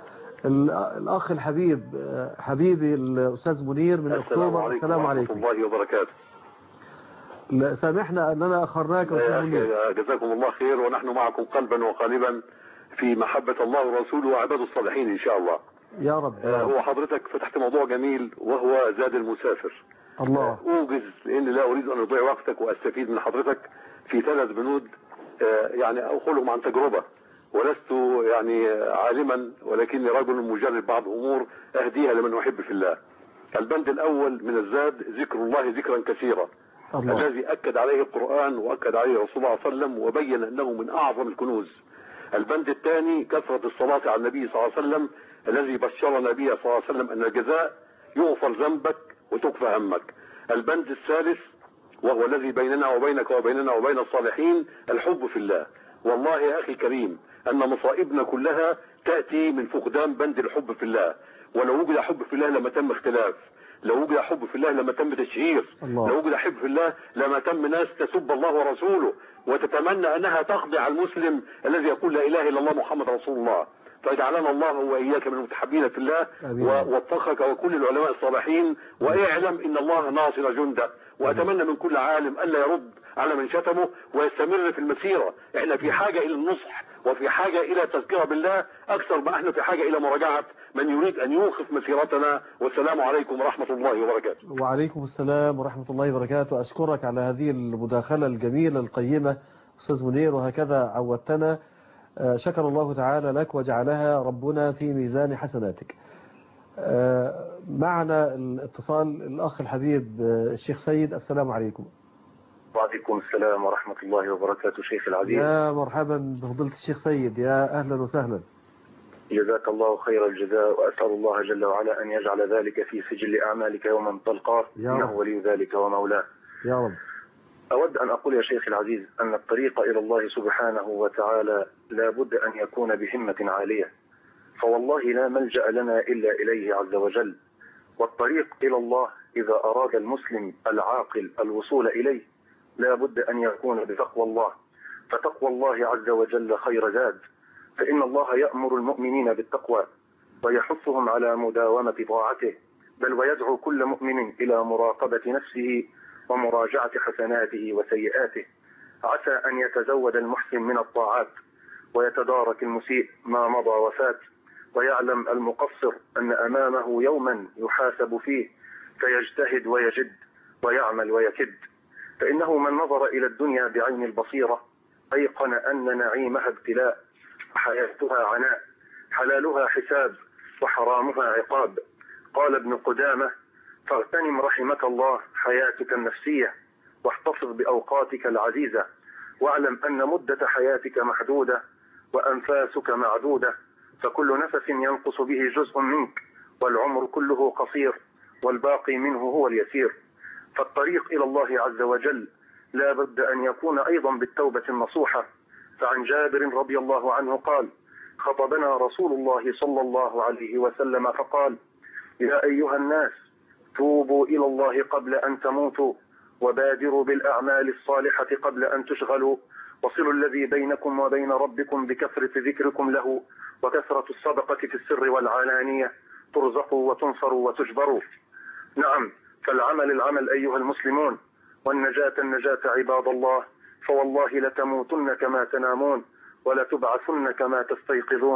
الأخ الحبيب حبيبي الأستاذ منير من أكتوبر. السلام عليكم ورحمة الله وبركاته. سامحنا أننا أخرناك أستاذ منير. جزاكم الله خير، ونحن معكم قلبا وقالبا في محبة الله ورسوله وعباد الصالحين إن شاء الله. يا رب. هو حضرتك فتحت موضوع جميل وهو زاد المسافر. الله. أوجز لأني لا أريد أن أضيع وقتك وأستفيد من حضرتك في 3 بنود يعني أقولهم عن تجربة، ولست يعني عالما ولكني رجل مجرب بعض أمور أهديها لمن أحب في الله. البند الأول من الزاد ذكر الله ذكرا كثيرا، الله. الذي أكد عليه القرآن وأكد عليه رسول الله صلى الله عليه وسلم وبين أنه من أعظم الكنوز. البند الثاني كثرة الصلاة على النبي صلى الله عليه وسلم، الذي بشرنا به صلى الله عليه وسلم أن الجزاء يغفر ذنبك وتكفى همك. البند الثالث وهو الذي بيننا وبينك وبيننا وبين الصالحين الحب في الله. والله يا أخي الكريم أن مصائبنا كلها تأتي من فقدان بند الحب في الله. ولو وجد حب في الله لما تم اختلاف، لو وجد حب في الله لما تم تشهير، لو وجد حب في الله لما تم ناس تسب الله ورسوله وتتمنى أنها تقضي على المسلم الذي يقول لا إله إلا الله محمد رسول الله. فاجعلنا الله وإياك من المتحبين في الله، ووفقك وكل العلماء الصالحين، واعلم إن الله ناصر جنده. وأتمنى من كل عالم ألا يرد على من شتمه ويستمر في المسيرة. احنا في حاجة إلى النصح وفي حاجة إلى تذكرة بالله أكثر ما احنا في حاجة إلى مراجعة من يريد أن يوقف مسيرتنا. والسلام عليكم ورحمة الله وبركاته. وعليكم السلام ورحمة الله وبركاته. أشكرك على هذه المداخلة الجميلة القيمة أستاذ منير، وهكذا عودتنا. شكر الله تعالى لك وجعلها ربنا في ميزان حسناتك. معنا الاتصال الأخ الحبيب الشيخ سيد. السلام عليكم. وعليكم السلام ورحمة الله وبركاته. شيخ العزيز، يا مرحبا بفضيلة الشيخ سيد، يا أهلا وسهلا. جزاك الله خير الجزاء، وأسأل الله جل وعلا أن يجعل ذلك في سجل أعمالك يوما تلقاه، إنه ولي ذلك ومولاه يا رب. أود أن أقول يا شيخ العزيز أن الطريق إلى الله سبحانه وتعالى لا بد أن يكون بهمة عالية، فوالله لا ملجأ لنا إلا إليه عز وجل. والطريق إلى الله إذا أراد المسلم العاقل الوصول إليه لا بد أن يكون بتقوى الله، فتقوى الله عز وجل خير زاد، فإن الله يأمر المؤمنين بالتقوى ويحثهم على مداومة طاعته، بل ويدعو كل مؤمن إلى مراقبة نفسه ومراجعة حسناته وسيئاته، عسى أن يتزود المحسن من الطاعات ويتدارك المسيء ما مضى وفات، ويعلم المقصر أن أمامه يوما يحاسب فيه فيجتهد ويجد ويعمل ويكد، فإنه من نظر إلى الدنيا بعين البصيرة أيقن أن نعيمها ابتلاء وحياتها عناء، حلالها حساب وحرامها عقاب. قال ابن قدامة: فاغتنم رحمك الله حياتك النفسية واحتفظ بأوقاتك العزيزة، واعلم أن مدة حياتك محدودة وأنفاسك معدودة، فكل نفس ينقص به جزء منك، والعمر كله قصير والباقي منه هو اليسير. فالطريق إلى الله عز وجل لا بد أن يكون أيضا بالتوبة النصوحة. فعن جابر رضي الله عنه قال: خطبنا رسول الله صلى الله عليه وسلم فقال: يا أيها الناس توبوا إلى الله قبل أن تموتوا، وبادروا بالأعمال الصالحة قبل أن تشغلوا، وصلوا الذي بينكم وبين ربكم بكثرة ذكركم له وكثرة الصدقة في السر والعلانية، ترزقوا وتنصروا وتجبروا. نعم، فالعمل أيها المسلمون، والنجاة النجاة عباد الله، فوالله لتموتن كما تنامون ولتبعثن كما تستيقظون،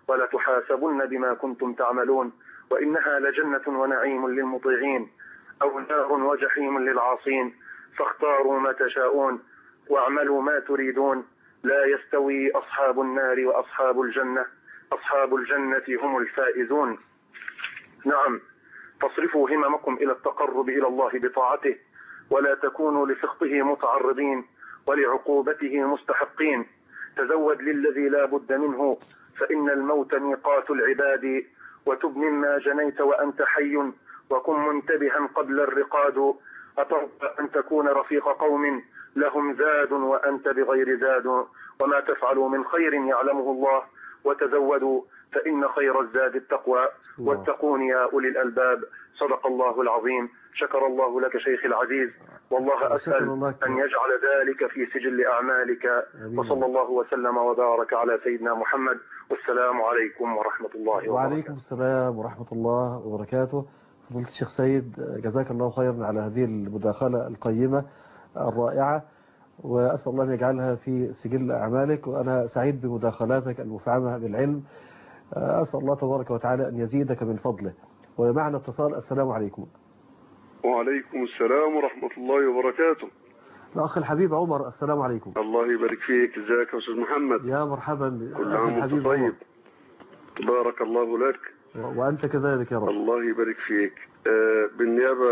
ولتحاسبن بما كنتم تعملون وإنها لجنة ونعيم للمطيعين أو نار وجحيم للعاصين فاختاروا ما تشاءون واعملوا ما تريدون لا يستوي أصحاب النار وأصحاب الجنة أصحاب الجنة هم الفائزون. نعم، فاصرفوا هممكم إلى التقرب إلى الله بطاعته ولا تكونوا لسخطه متعرضين ولعقوبته مستحقين. تزود للذي لا بد منه فإن الموت ميقات العباد وتب مما جنيت وأنت حي وكن منتبها قبل الرقاد. أترضى أن تكون رفيق قوم لهم زاد وأنت بغير زاد وما تفعلوا من خير يعلمه الله وتزودوا فإن خير الزاد التقوى واتقون يا أولي الألباب. صدق الله العظيم. شكر الله لك شيخ العزيز والله أسأل أن يجعل ذلك في سجل أعمالك. وصلى الله وسلم وبارك على سيدنا محمد والسلام عليكم ورحمة الله وبركاته. وعليكم السلام ورحمة الله وبركاته. فضيلة الشيخ سيد، جزاك الله خيرا على هذه المداخلة القيمة الرائعة، وأسأل الله أن يجعلها في سجل أعمالك، وأنا سعيد بمداخلاتك المفعمة بالعلم. أسأل الله تبارك وتعالى أن يزيدك من فضله. ومعنا اتصال. السلام عليكم. وعليكم السلام ورحمة الله وبركاته. الأخ الحبيب عمر، السلام عليكم. الله يبارك فيك. ازيك يا أستاذ محمد؟ يا مرحبا. كل عام وانت طيب. بارك الله لك. وأنت كذلك يا رب. الله يبارك فيك. بالنيابة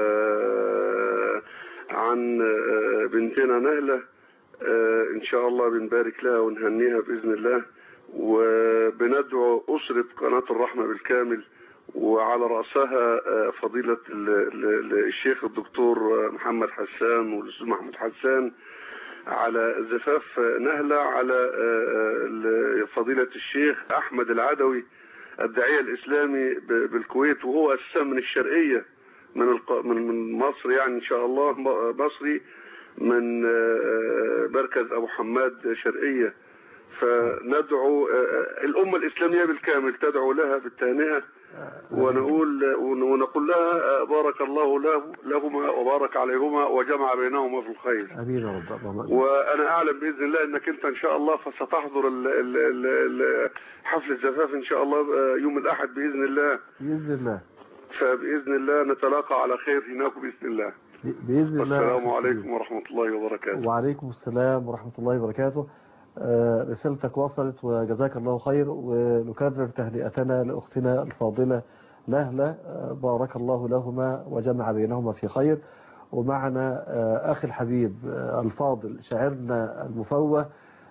عن بنتنا نهلة، إن شاء الله بنبارك لها ونهنيها بإذن الله، وبندعو أسرة قناة الرحمة بالكامل وعلى رأسها فضيلة الشيخ الدكتور محمد حسان والأستاذ محمود حسان على زفاف نهلة، على فضيلة الشيخ أحمد العدوي الداعية الإسلامي بالكويت، وهو أساسا من الشرقية من مصر، يعني إن شاء الله مصري من مركز أبو حماد شرقية. فندعو الأمة الإسلامية بالكامل تدعو لها بالتهنئة، ونقول لها بارك الله لهما وبارك عليهما وجمع بينهما في الخير. امين يا رب. وانا اعلم باذن الله انك انت ان شاء الله فستحضر حفل الزفاف ان شاء الله يوم الاحد باذن الله. باذن الله. فباذن الله نتلاقى على خير هناك باذن الله. باذن الله. السلام عليكم ورحمه الله وبركاته. وعليكم السلام ورحمه الله وبركاته. رسالتك وصلت وجزاك الله خير، ونكرر تهنئتنا لأختنا الفاضلة نهلة، بارك الله لهما وجمع بينهما في خير. ومعنا أخي الحبيب الفاضل شاعرنا المفوه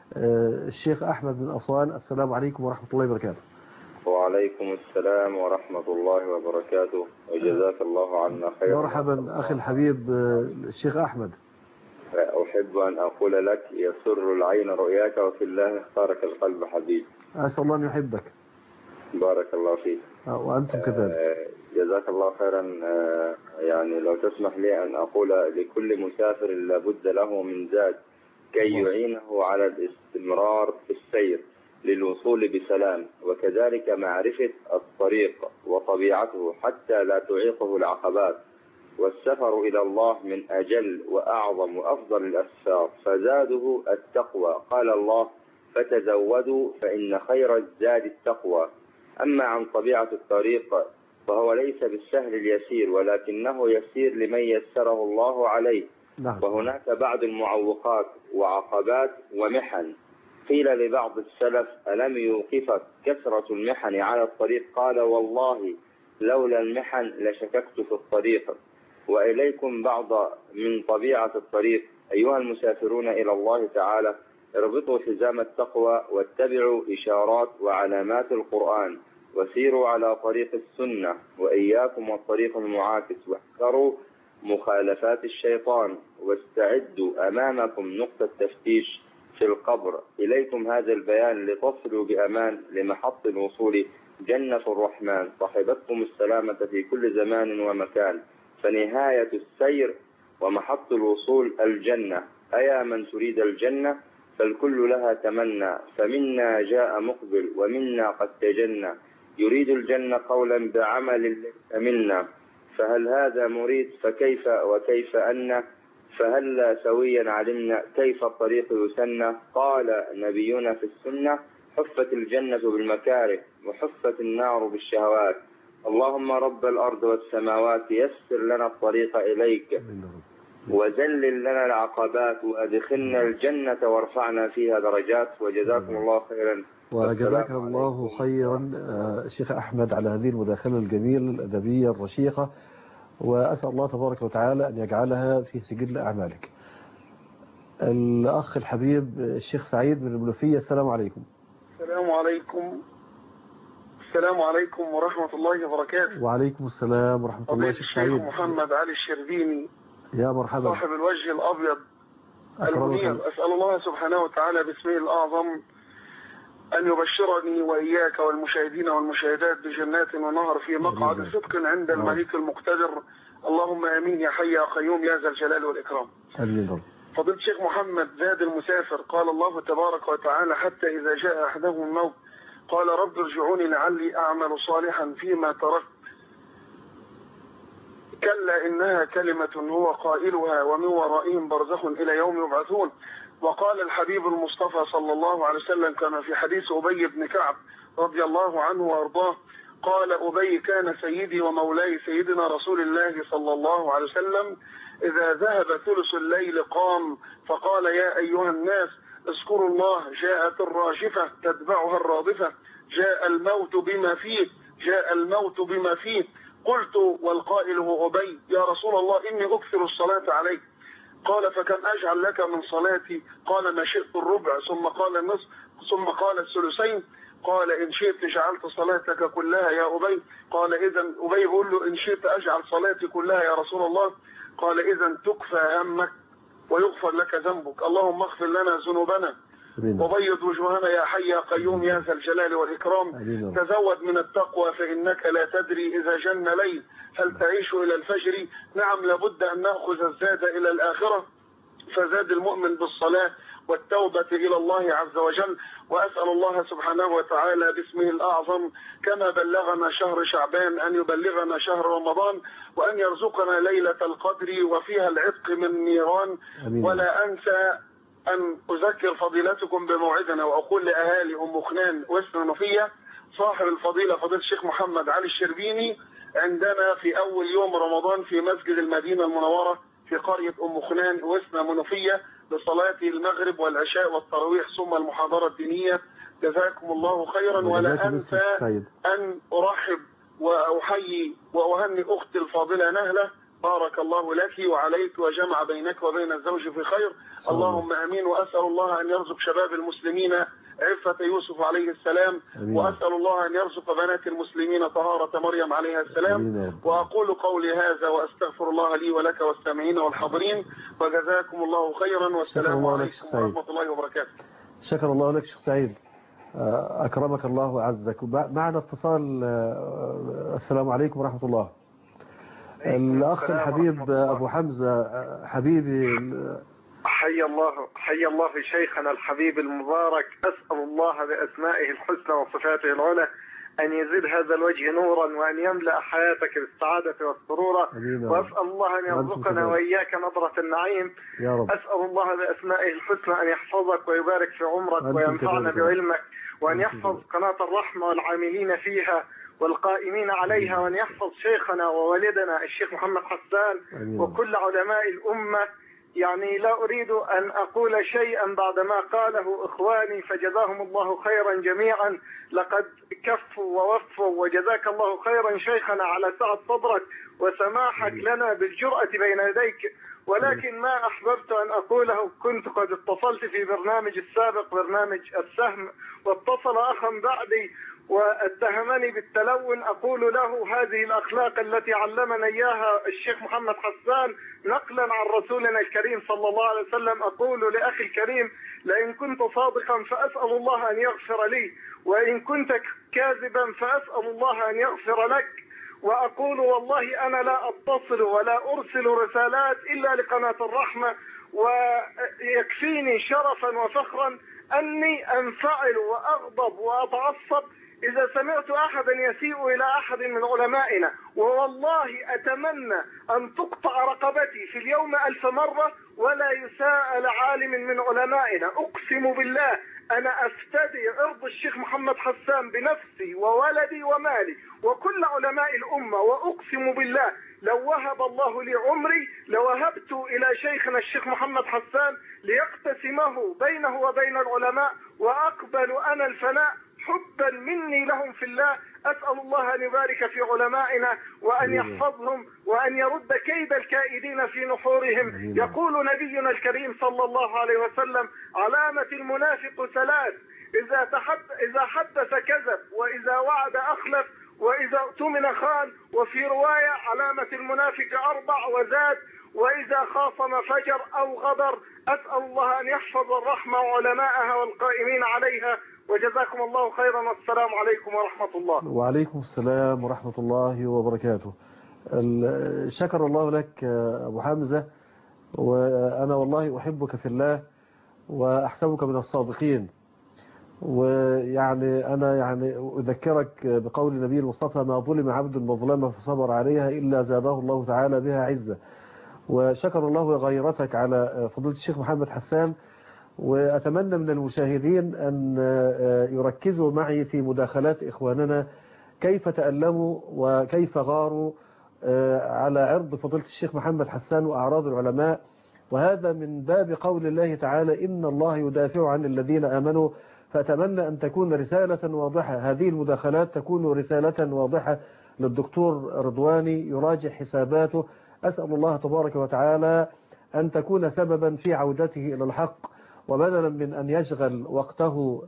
الشيخ أحمد بن أسوان. السلام عليكم ورحمة الله وبركاته. وعليكم السلام ورحمة الله وبركاته، وجزاك الله عنا خيرا. مرحبا أخي الحبيب الشيخ أحمد. أحب أن أقول لك يسر العين رؤياك وفي الله اختارك القلب حبيب. أسأل الله أن يحبك. بارك الله فيك. وأنتم كذلك. جزاك الله خيرا. يعني لو تسمح لي أن أقول لكل مسافر لابد له من زاد كي يعينه على الاستمرار في السير للوصول بسلام، وكذلك معرفة الطريق وطبيعته حتى لا تعيقه العقبات. والسفر إلى الله من أجل وأعظم وأفضل الأسفار، فزاده التقوى. قال الله: فتزودوا فإن خير الزاد التقوى. أما عن طبيعة الطريق فهو ليس بالسهل اليسير، ولكنه يسير لمن يسره الله عليه. وهناك بعض المعوقات وعقبات ومحن. قيل لبعض السلف: ألم يوقفك كثرة المحن على الطريق؟ قال: والله لولا المحن لشككت في الطريق. وإليكم بعض من طبيعة الطريق. أيها المسافرون إلى الله تعالى، اربطوا حزام التقوى واتبعوا إشارات وعلامات القرآن، وسيروا على طريق السنة، وإياكم والطريق المعاكس، واحذروا مخالفات الشيطان، واستعدوا أمامكم نقطة تفتيش في القبر. إليكم هذا البيان لتصلوا بأمان لمحط الوصول جنة الرحمن. صاحبتكم السلامة في كل زمان ومكان، فنهاية السير ومحط الوصول الجنة. أيا من تريد الجنة فالكل لها تمنى، فمنا جاء مقبل ومنا قد تجنى. يريد الجنة قولا بعمل ليس منا، فهل هذا مريد فكيف وكيف أن، فهلا سويا علمنا كيف الطريق يسنى. قال نبينا في السنة: حفت الجنة بالمكاره وحفت النار بالشهوات. اللهم رب الأرض والسماوات يسر لنا الطريق إليك وذلل لنا العقبات وأدخلنا الجنة وارفعنا فيها درجات. وجزاكم الله خيرا. وجزاك الله خيرا شيخ أحمد على هذه المداخلة الجميلة الأدبية الرشيقة، وأسأل الله تبارك وتعالى أن يجعلها في سجل أعمالك. الأخ الحبيب الشيخ سعيد من المنوفية، السلام عليكم. السلام عليكم. السلام عليكم ورحمة الله وبركاته. وعليكم السلام ورحمة الله. الشيخ محمد علي الشربيني، يا مرحبا، صاحب الوجه الأبيض المنير، أسأل الله سبحانه وتعالى باسمه الأعظم أن يبشرني وإياك والمشاهدين والمشاهدات بجنات ونهر في مقعد صدق عند الملك المقتدر. اللهم آمين يا حي يا قيوم يا ذا الجلال والإكرام. آمين. فضيلة الشيخ محمد، زاد المسافر قال الله تبارك وتعالى حتى إذا جاء أحدهم الموت قال رب ارجعوني لعلي أعمل صالحا فيما تركت كلا إنها كلمة هو قائلها ومن ورائهم برزخ إلى يوم يبعثون. وقال الحبيب المصطفى صلى الله عليه وسلم كما في حديث أبي بن كعب رضي الله عنه وأرضاه قال أبي كان سيدي ومولاي سيدنا رسول الله صلى الله عليه وسلم إذا ذهب ثلث الليل قام فقال يا أيها الناس اذكروا الله، جاءت الراجفة تتبعها الرادفة، جاء الموت بما فيه، جاء الموت بما فيه. قلت والقائل هو أبي يا رسول الله إني أكثر الصلاة عليك. قال فكم أجعل لك من صلاتي؟ قال ما شئت الربع، ثم قال النصف، ثم قال الثلثين. قال إن شئت جعلت صلاتك كلها يا أبي. قال إذا أبي يقول له إن شئت أجعل صلاتي كلها يا رسول الله. قال إذا تكفى همك ويغفر لك ذنبك. اللهم اغفر لنا ذنوبنا وبيض وجوهنا يا حي يا قيوم يا ذا الجلال والإكرام. تزود من التقوى فإنك لا تدري إذا جن ليل هل تعيش إلى الفجر. نعم لابد أن نأخذ الزاد إلى الآخرة، فزاد المؤمن بالصلاة والتوبة إلى الله عز وجل. وأسأل الله سبحانه وتعالى باسمه الأعظم كما بلغنا شهر شعبان أن يبلغنا شهر رمضان، وأن يرزقنا ليلة القدر وفيها العتق من النيران. ولا أنسى أن أذكر فضيلتكم بموعدنا وأقول لأهالي أم خنان وسط نفية صاحب الفضيلة فضيلة الشيخ محمد علي الشربيني عندنا في أول يوم رمضان في مسجد المدينة المنورة في قرية أم خنان وسط منوفية لصلاة المغرب والعشاء والتراويح ثم المحاضرة الدينية. جزاكم الله خيرا. ولا أنسى أن أرحب وأحيي وأهني أختي الفاضلة نهلة، بارك الله لك وعليك وجمع بينك وبين الزوج في خير. اللهم امين. واسال الله ان يرزق شباب المسلمين عفة يوسف عليه السلام. واسال الله ان يرزق بنات المسلمين طهارة مريم عليها السلام. واقول قولي هذا واستغفر الله لي ولك والسامعين والحاضرين، وجزاكم الله خيرا والسلام عليكم ورحمة الله وبركاته. شكر الله لك شيخ سعيد، اكرمك الله وعزك. معنا اتصال. السلام عليكم ورحمة الله. الأخ الحبيب أبو حمزة حبيبي، حي الله شيخنا الحبيب المبارك. أسأل الله بأسمائه الحسنى وصفاته العلى أن يزيد هذا الوجه نورا وأن يملأ حياتك بالسعادة والسرور. وأسأل الله أن يرزقنا وإياك نظرة النعيم. يا رب. أسأل الله بأسمائه الحسنى أن يحفظك ويبارك في عمرك وينفعنا بعلمك، وأن يحفظ قناة الرحمة والعاملين فيها والقائمين عليها، وأن يحفظ شيخنا ووالدنا الشيخ محمد حسان وكل علماء الأمة. يعني لا أريد أن أقول شيئا بعدما قاله إخواني فجزاهم الله خيرا جميعا. لقد كفوا ووفوا، وجزاك الله خيرا شيخنا على سعة صدرك وسماحك لنا بالجرأة بين يديك. ولكن ما أحببت أن أقوله، كنت قد اتصلت في برنامج السابق برنامج السهم، واتصل أخا بعدي واتهمني بالتلون. أقول له هذه الأخلاق التي علمنا إياها الشيخ محمد حسان نقلا عن رسولنا الكريم صلى الله عليه وسلم. أقول لأخي الكريم لئن كنت صادقا فأسأل الله أن يغفر لي، وإن كنت كاذبا فأسأل الله أن يغفر لك. وأقول والله أنا لا أتصل ولا أرسل رسالات إلا لقناة الرحمة، ويكفيني شرفا وفخرا أني أنفعل وأغضب وأتعصب إذا سمعت أحدا يسيء إلى أحد من علمائنا. ووالله أتمنى أن تقطع رقبتي في اليوم 1000 مرة ولا يساء لعالم من علمائنا. أقسم بالله أنا أفتدي عرض الشيخ محمد حسان بنفسي وولدي ومالي وكل علماء الأمة، وأقسم بالله لو وهب الله لي عمري لوهبت إلى شيخنا الشيخ محمد حسان ليقتسمه بينه وبين العلماء، وأقبل أنا الفناء حبا مني لهم في الله. أسأل الله أن يبارك في علمائنا وأن يحفظهم وأن يرد كيد الكائدين في نحورهم. يقول نبينا الكريم صلى الله عليه وسلم: علامة المنافق ثلاث: إذا حدث كذب، وإذا وعد أخلف، وإذا اؤتمن خان. وفي رواية علامة المنافق 4 وزاد: وإذا خاصم فجر أو غدر. أسأل الله أن يحفظ الرحمة وعلماءها والقائمين عليها، وجزاكم الله خيرا، والسلام عليكم ورحمة الله. وعليكم السلام ورحمة الله وبركاته. شكر الله لك أبو حمزة، وأنا والله أحبك في الله وأحسبك من الصادقين. ويعني أنا أذكرك بقول النبي المصطفى: ما ظلم عبد مظلمة فصبر عليها إلا زاده الله تعالى بها عزة. وشكر الله غيرتك على فضيلة الشيخ محمد حسان، وأتمنى من المشاهدين أن يركزوا معي في مداخلات إخواننا كيف تألموا وكيف غاروا على عرض فضيلة الشيخ محمد حسان وأعراض العلماء. وهذا من باب قول الله تعالى: إن الله يدافع عن الذين آمنوا. فأتمنى أن تكون رسالة واضحة، هذه المداخلات تكون رسالة واضحة للدكتور رضواني يراجع حساباته. أسأل الله تبارك وتعالى أن تكون سببا في عودته إلى الحق، وبدلا من أن يشغل وقته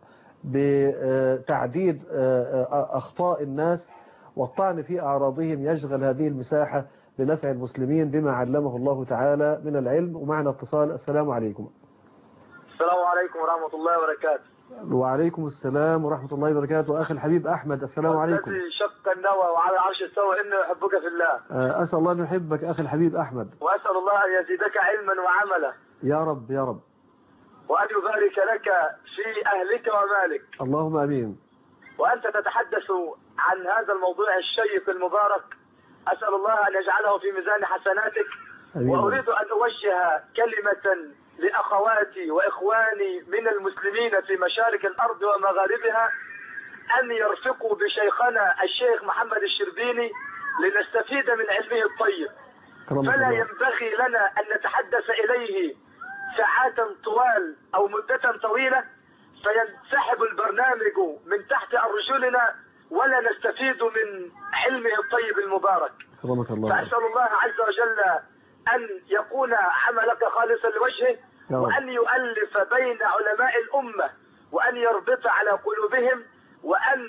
بتعديد أخطاء الناس والطعن في أعراضهم، يشغل هذه المساحة بنفع المسلمين بما علمه الله تعالى من العلم. ومعنا اتصال. السلام عليكم. السلام عليكم ورحمة الله وبركاته. وعليكم السلام ورحمة الله وبركاته. أخي الحبيب أحمد، السلام عليكم. الذي شق النوى وعلى عرش استوى إنه يحبك في الله. أسأل الله أن يحبك أخي الحبيب أحمد، وأسأل الله أن يزيدك علما وعملا يا رب يا رب، وأن يبارك لك في أهلك ومالك. اللهم أمين. وأنت تتحدث عن هذا الموضوع الشيق المبارك، أسأل الله أن يجعله في ميزان حسناتك. وأريد أن أوجه كلمة لأخواتي وإخواني من المسلمين في مشارق الأرض ومغاربها أن يرفقوا بشيخنا الشيخ محمد الشربيني لنستفيد من علمه الطيب. فلا ينبغي لنا أن نتحدث إليه ساعات طوال أو مدة طويلة فينسحب البرنامج من تحت أرجلنا ولا نستفيد من علمه الطيب المبارك. فأسأل الله عز وجل أن يكون عملك خالصا لوجهه، وأن يؤلف بين علماء الأمة، وأن يربط على قلوبهم، وأن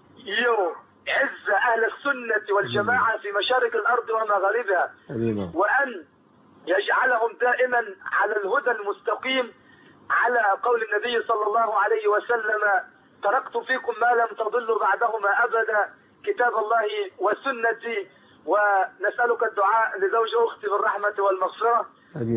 يعز أهل السنة والجماعة في مشارق الأرض ومغاربها، وأن يجعلهم دائما على الهدى المستقيم على قول النبي صلى الله عليه وسلم: تركت فيكم ما لم تضلوا بعدهما أبدا، كتاب الله وسنتي. ونسألك الدعاء لزوج أختي بالرحمة والمغفرة،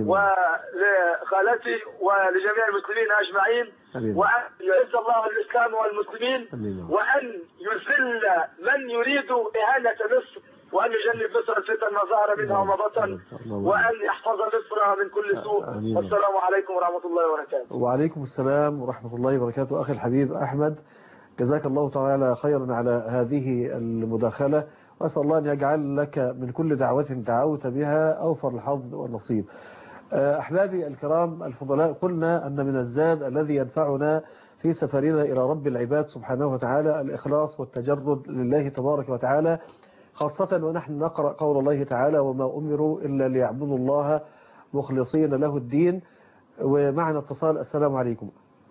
ولخالتي ولجميع المسلمين أجمعين، وأن يعز الله الإسلام والمسلمين، وأن يذل من يريد إهانة مصر، وأن يجنب مصر الفتن ما ظهر منها وما بطن، وأن يحفظ مصر من كل سوء. والسلام عليكم ورحمة الله وبركاته. وعليكم السلام ورحمة الله وبركاته. أخي الحبيب أحمد، جزاك الله تعالى خيرا على هذه المداخلة، وأسأل الله أن يجعل لك من كل دعوة دعوت بها أوفر الحظ والنصيب. أحبابي الكرام الفضلاء، قلنا أن من الزاد الذي ينفعنا في سفرنا إلى رب العباد سبحانه وتعالى الإخلاص والتجرد لله تبارك وتعالى، خاصة ونحن نقرأ قول الله تعالى: وما أمروا إلا ليعبدوا الله مخلصين له الدين. ومعنا اتصال. السلام عليكم.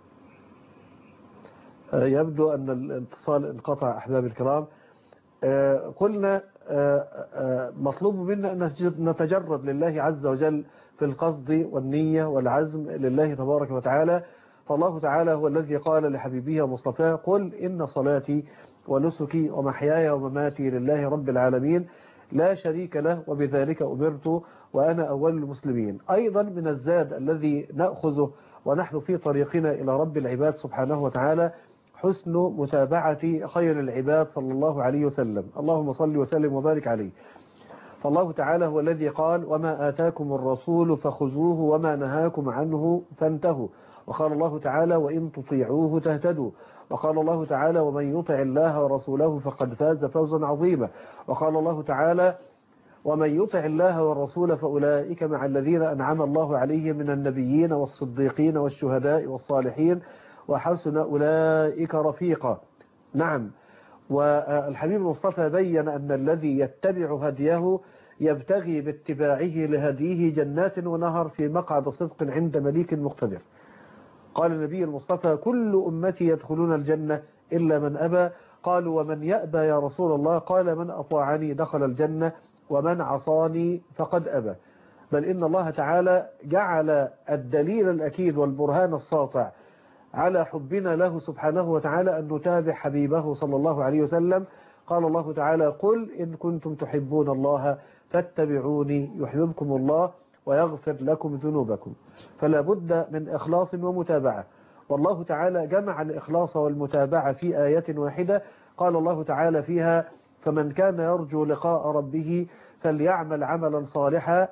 يبدو أن الاتصال انقطع. أحبابي الكرام، قلنا مطلوب منا أن نتجرد لله عز وجل في القصد والنية والعزم لله تبارك وتعالى. فالله تعالى هو الذي قال لحبيبه ومصطفاه: قل إن صلاتي ونسكي ومحياي ومماتي لله رب العالمين لا شريك له وبذلك أمرت وأنا أول المسلمين. أيضا من الزاد الذي نأخذه ونحن في طريقنا إلى رب العباد سبحانه وتعالى حسن متابعة خير العباد صلى الله عليه وسلم، اللهم صل وسلم وبارك عليه. فالله تعالى هو الذي قال وما آتاكم الرسول فخذوه وما نهاكم عنه فانتهوا. وقال الله تعالى وإن تطيعوه تهتدوا. وقال الله تعالى ومن يطع الله ورسوله فقد فاز فوزا عظيما. وقال الله تعالى ومن يطع الله والرسول فأولئك مع الذين أنعم الله عليهم من النبيين والصديقين والشهداء والصالحين وحسن أولئك رفيقا. نعم، والحبيب المصطفى بين أن الذي يتبع هديه يبتغي باتباعه لهديه جنات ونهر في مقعد صدق عند مليك مقتدر. قال النبي المصطفى كل أمتي يدخلون الجنة إلا من أبى. قالوا ومن يأبى يا رسول الله؟ قال من أطاعني دخل الجنة ومن عصاني فقد أبى. بل إن الله تعالى جعل الدليل الأكيد والبرهان الساطع على حبنا له سبحانه وتعالى أن نتابع حبيبه صلى الله عليه وسلم. قال الله تعالى قل إن كنتم تحبون الله فاتبعوني يحببكم الله ويغفر لكم ذنوبكم. فلا بد من إخلاص ومتابعة، والله تعالى جمع الإخلاص والمتابعة في آية واحدة. قال الله تعالى فيها فمن كان يرجو لقاء ربه فليعمل عملا صالحا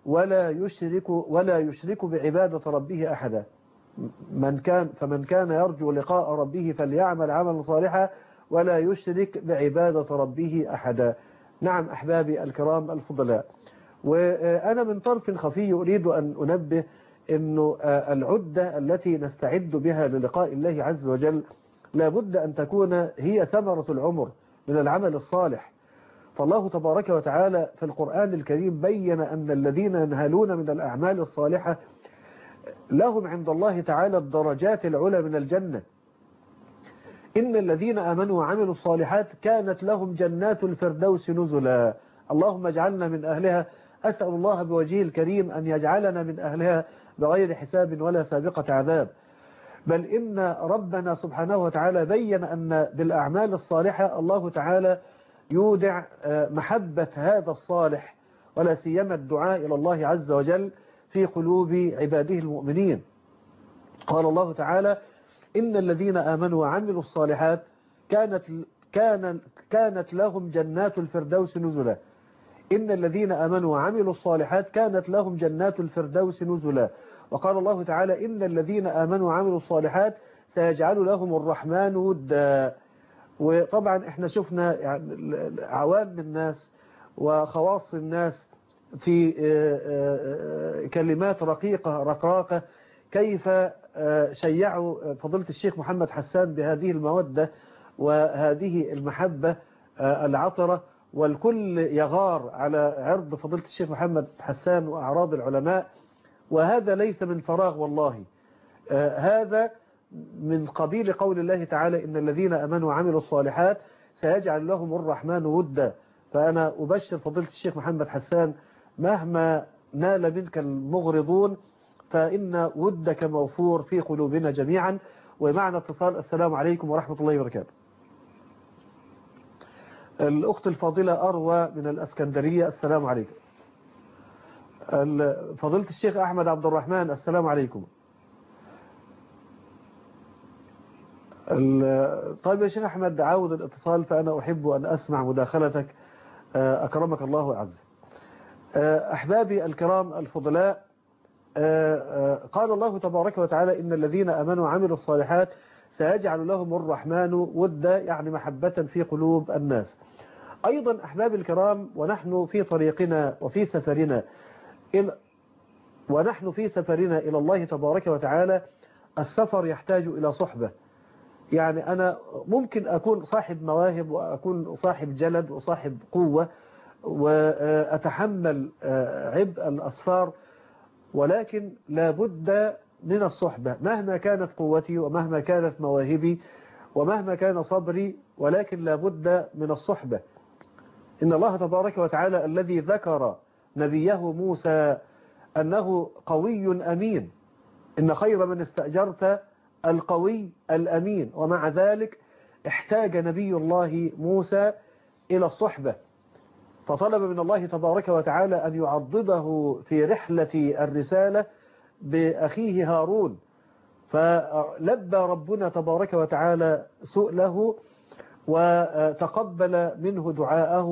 ولا يشرك بعبادة ربه أحدا. فمن كان يرجو لقاء ربه فليعمل عملا صالحا ولا يشرك بعبادة ربه أحدا. نعم أحبابي الكرام الفضلاء، وأنا من طرف خفي أريد أن أنبه أنه العدة التي نستعد بها للقاء الله عز وجل لابد أن تكون هي ثمرة العمر من العمل الصالح. فالله تبارك وتعالى في القرآن الكريم بين أن الذين ينهلون من الأعمال الصالحة لهم عند الله تعالى الدرجات العلى من الجنة. إن الذين آمنوا وعملوا الصالحات كانت لهم جنات الفردوس نزلا. اللهم اجعلنا من أهلها. أسأل الله بوجهه الكريم أن يجعلنا من أهلها بغير حساب ولا سابقة عذاب. بل إن ربنا سبحانه وتعالى بين أن بالأعمال الصالحة الله تعالى يودع محبة هذا الصالح ولا سيما الدعاء إلى الله عز وجل في قلوب عباده المؤمنين. قال الله تعالى إن الذين آمنوا وعملوا الصالحات كانت لهم جنات الفردوس نزلا. إن الذين آمنوا وعملوا الصالحات كانت لهم جنات الفردوس نزلا. وقال الله تعالى إن الذين آمنوا وعملوا الصالحات سيجعل لهم الرحمن ودا. وطبعا احنا شفنا يعني عوام الناس وخواص الناس في كلمات رقيقة رقراقة كيف شيعوا فضيلة الشيخ محمد حسان بهذه المودة وهذه المحبة العطرة، والكل يغار على عرض فضيلة الشيخ محمد حسان وأعراض العلماء. وهذا ليس من فراغ والله، هذا من قبيل قول الله تعالى إن الذين آمنوا وعملوا الصالحات سيجعل لهم الرحمن ودا. فأنا أبشر فضيلة الشيخ محمد حسان مهما نال منك المغرضون فإن ودك موفور في قلوبنا جميعا. ومعنا اتصال. السلام عليكم ورحمة الله وبركاته. الأخت الفاضلة أروى من الأسكندرية. السلام عليكم. فضيلة الشيخ أحمد عبد الرحمن. السلام عليكم. طيب يا شيخ أحمد عاود الاتصال فأنا أحب أن أسمع مداخلتك أكرمك الله وعز. أحبابي الكرام الفضلاء، قال الله تبارك وتعالى إن الذين آمنوا وعملوا الصالحات سيجعل لهم الرحمن ودا، يعني محبة في قلوب الناس. أيضا أحبابي الكرام ونحن في طريقنا وفي سفرنا إلى الله تبارك وتعالى السفر يحتاج إلى صحبة. يعني أنا ممكن أكون صاحب مواهب وأكون صاحب جلد وصاحب قوة وأتحمل عبء الأسفار، ولكن لابد من الصحبة مهما كانت قوتي ومهما كانت مواهبي ومهما كان صبري، ولكن لابد من الصحبة. إن الله تبارك وتعالى الذي ذكر نبيه موسى أنه قوي أمين، إن خير من استأجرت القوي الأمين، ومع ذلك احتاج نبي الله موسى إلى الصحبة، فطلب من الله تبارك وتعالى أن يعضده في رحلة الرسالة بأخيه هارون، فلبى ربنا تبارك وتعالى سؤله وتقبل منه دعاءه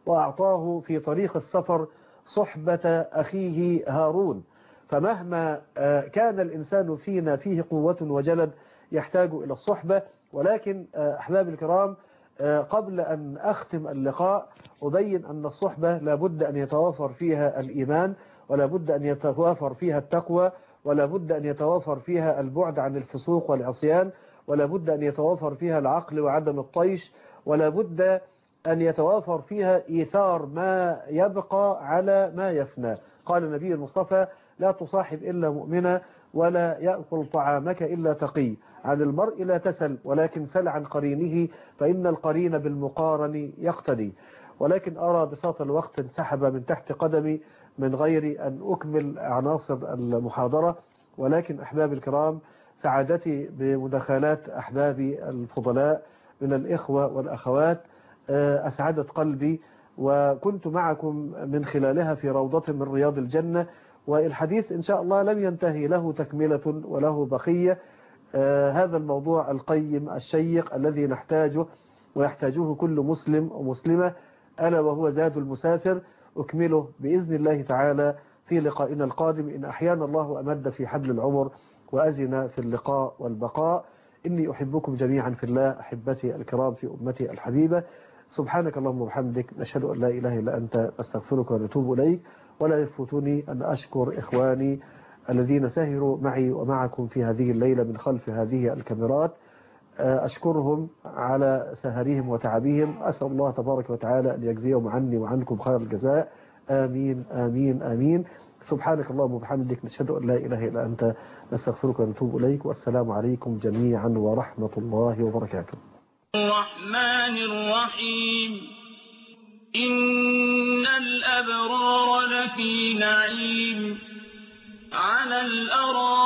وأعطاه في طريق السفر صحبة أخيه هارون. فمهما كان الإنسان فينا فيه قوة وجلد يحتاج إلى الصحبة. ولكن أحبابي الكرام، قبل أن أختم اللقاء أبين أن الصحبة لابد أن يتوافر فيها الإيمان، ولا بد أن يتوافر فيها التقوى، ولا بد أن يتوافر فيها البعد عن الفسوق والعصيان، ولا بد أن يتوافر فيها العقل وعدم الطيش، ولا بد أن يتوافر فيها إيثار ما يبقى على ما يفنى. قال النبي المصطفى: لا تصاحب إلا مؤمنا، ولا يأكل طعامك إلا تقي. عن المرء لا تسل، ولكن سل عن قرينه، فإن القرين بالمقارن يقتدي. ولكن أرى بساط الوقت انسحب من تحت قدمي من غير أن أكمل عناصر المحاضرة. ولكن أحبابي الكرام، سعادتي بمداخلات أحبابي الفضلاء من الإخوة والأخوات أسعدت قلبي، وكنت معكم من خلالها في روضة من رياض الجنة. والحديث إن شاء الله لم ينتهي، له تكملة وله بقية. هذا الموضوع القيم الشيق الذي نحتاجه ويحتاجه كل مسلم ومسلمة، ألا وهو زاد المسافر، أكمله بإذن الله تعالى في لقائنا القادم إن أحيانا الله أمد في حبل العمر وأزن في اللقاء والبقاء. إني أحبكم جميعا في الله، أحبتي الكرام في أمتي الحبيبة. سبحانك اللهم وبحمدك، نشهد أن لا إله إلا أنت، نستغفرك ونتوب إليك. ولا يفوتني أن أشكر إخواني الذين سهروا معي ومعكم في هذه الليلة من خلف هذه الكاميرات، أشكرهم على سهرهم وتعبهم. أسأل الله تبارك وتعالى أن يجزيهم عني وعنكم خير الجزاء. آمين آمين آمين. سبحانك اللهم وبحمدك، نشهد أن لا إله إلا أنت، نستغفرك ونتوب إليك. والسلام عليكم جميعا ورحمة الله وبركاته. الرحمن الرحيم. إن الأبرار لفي نعيم على الأرائك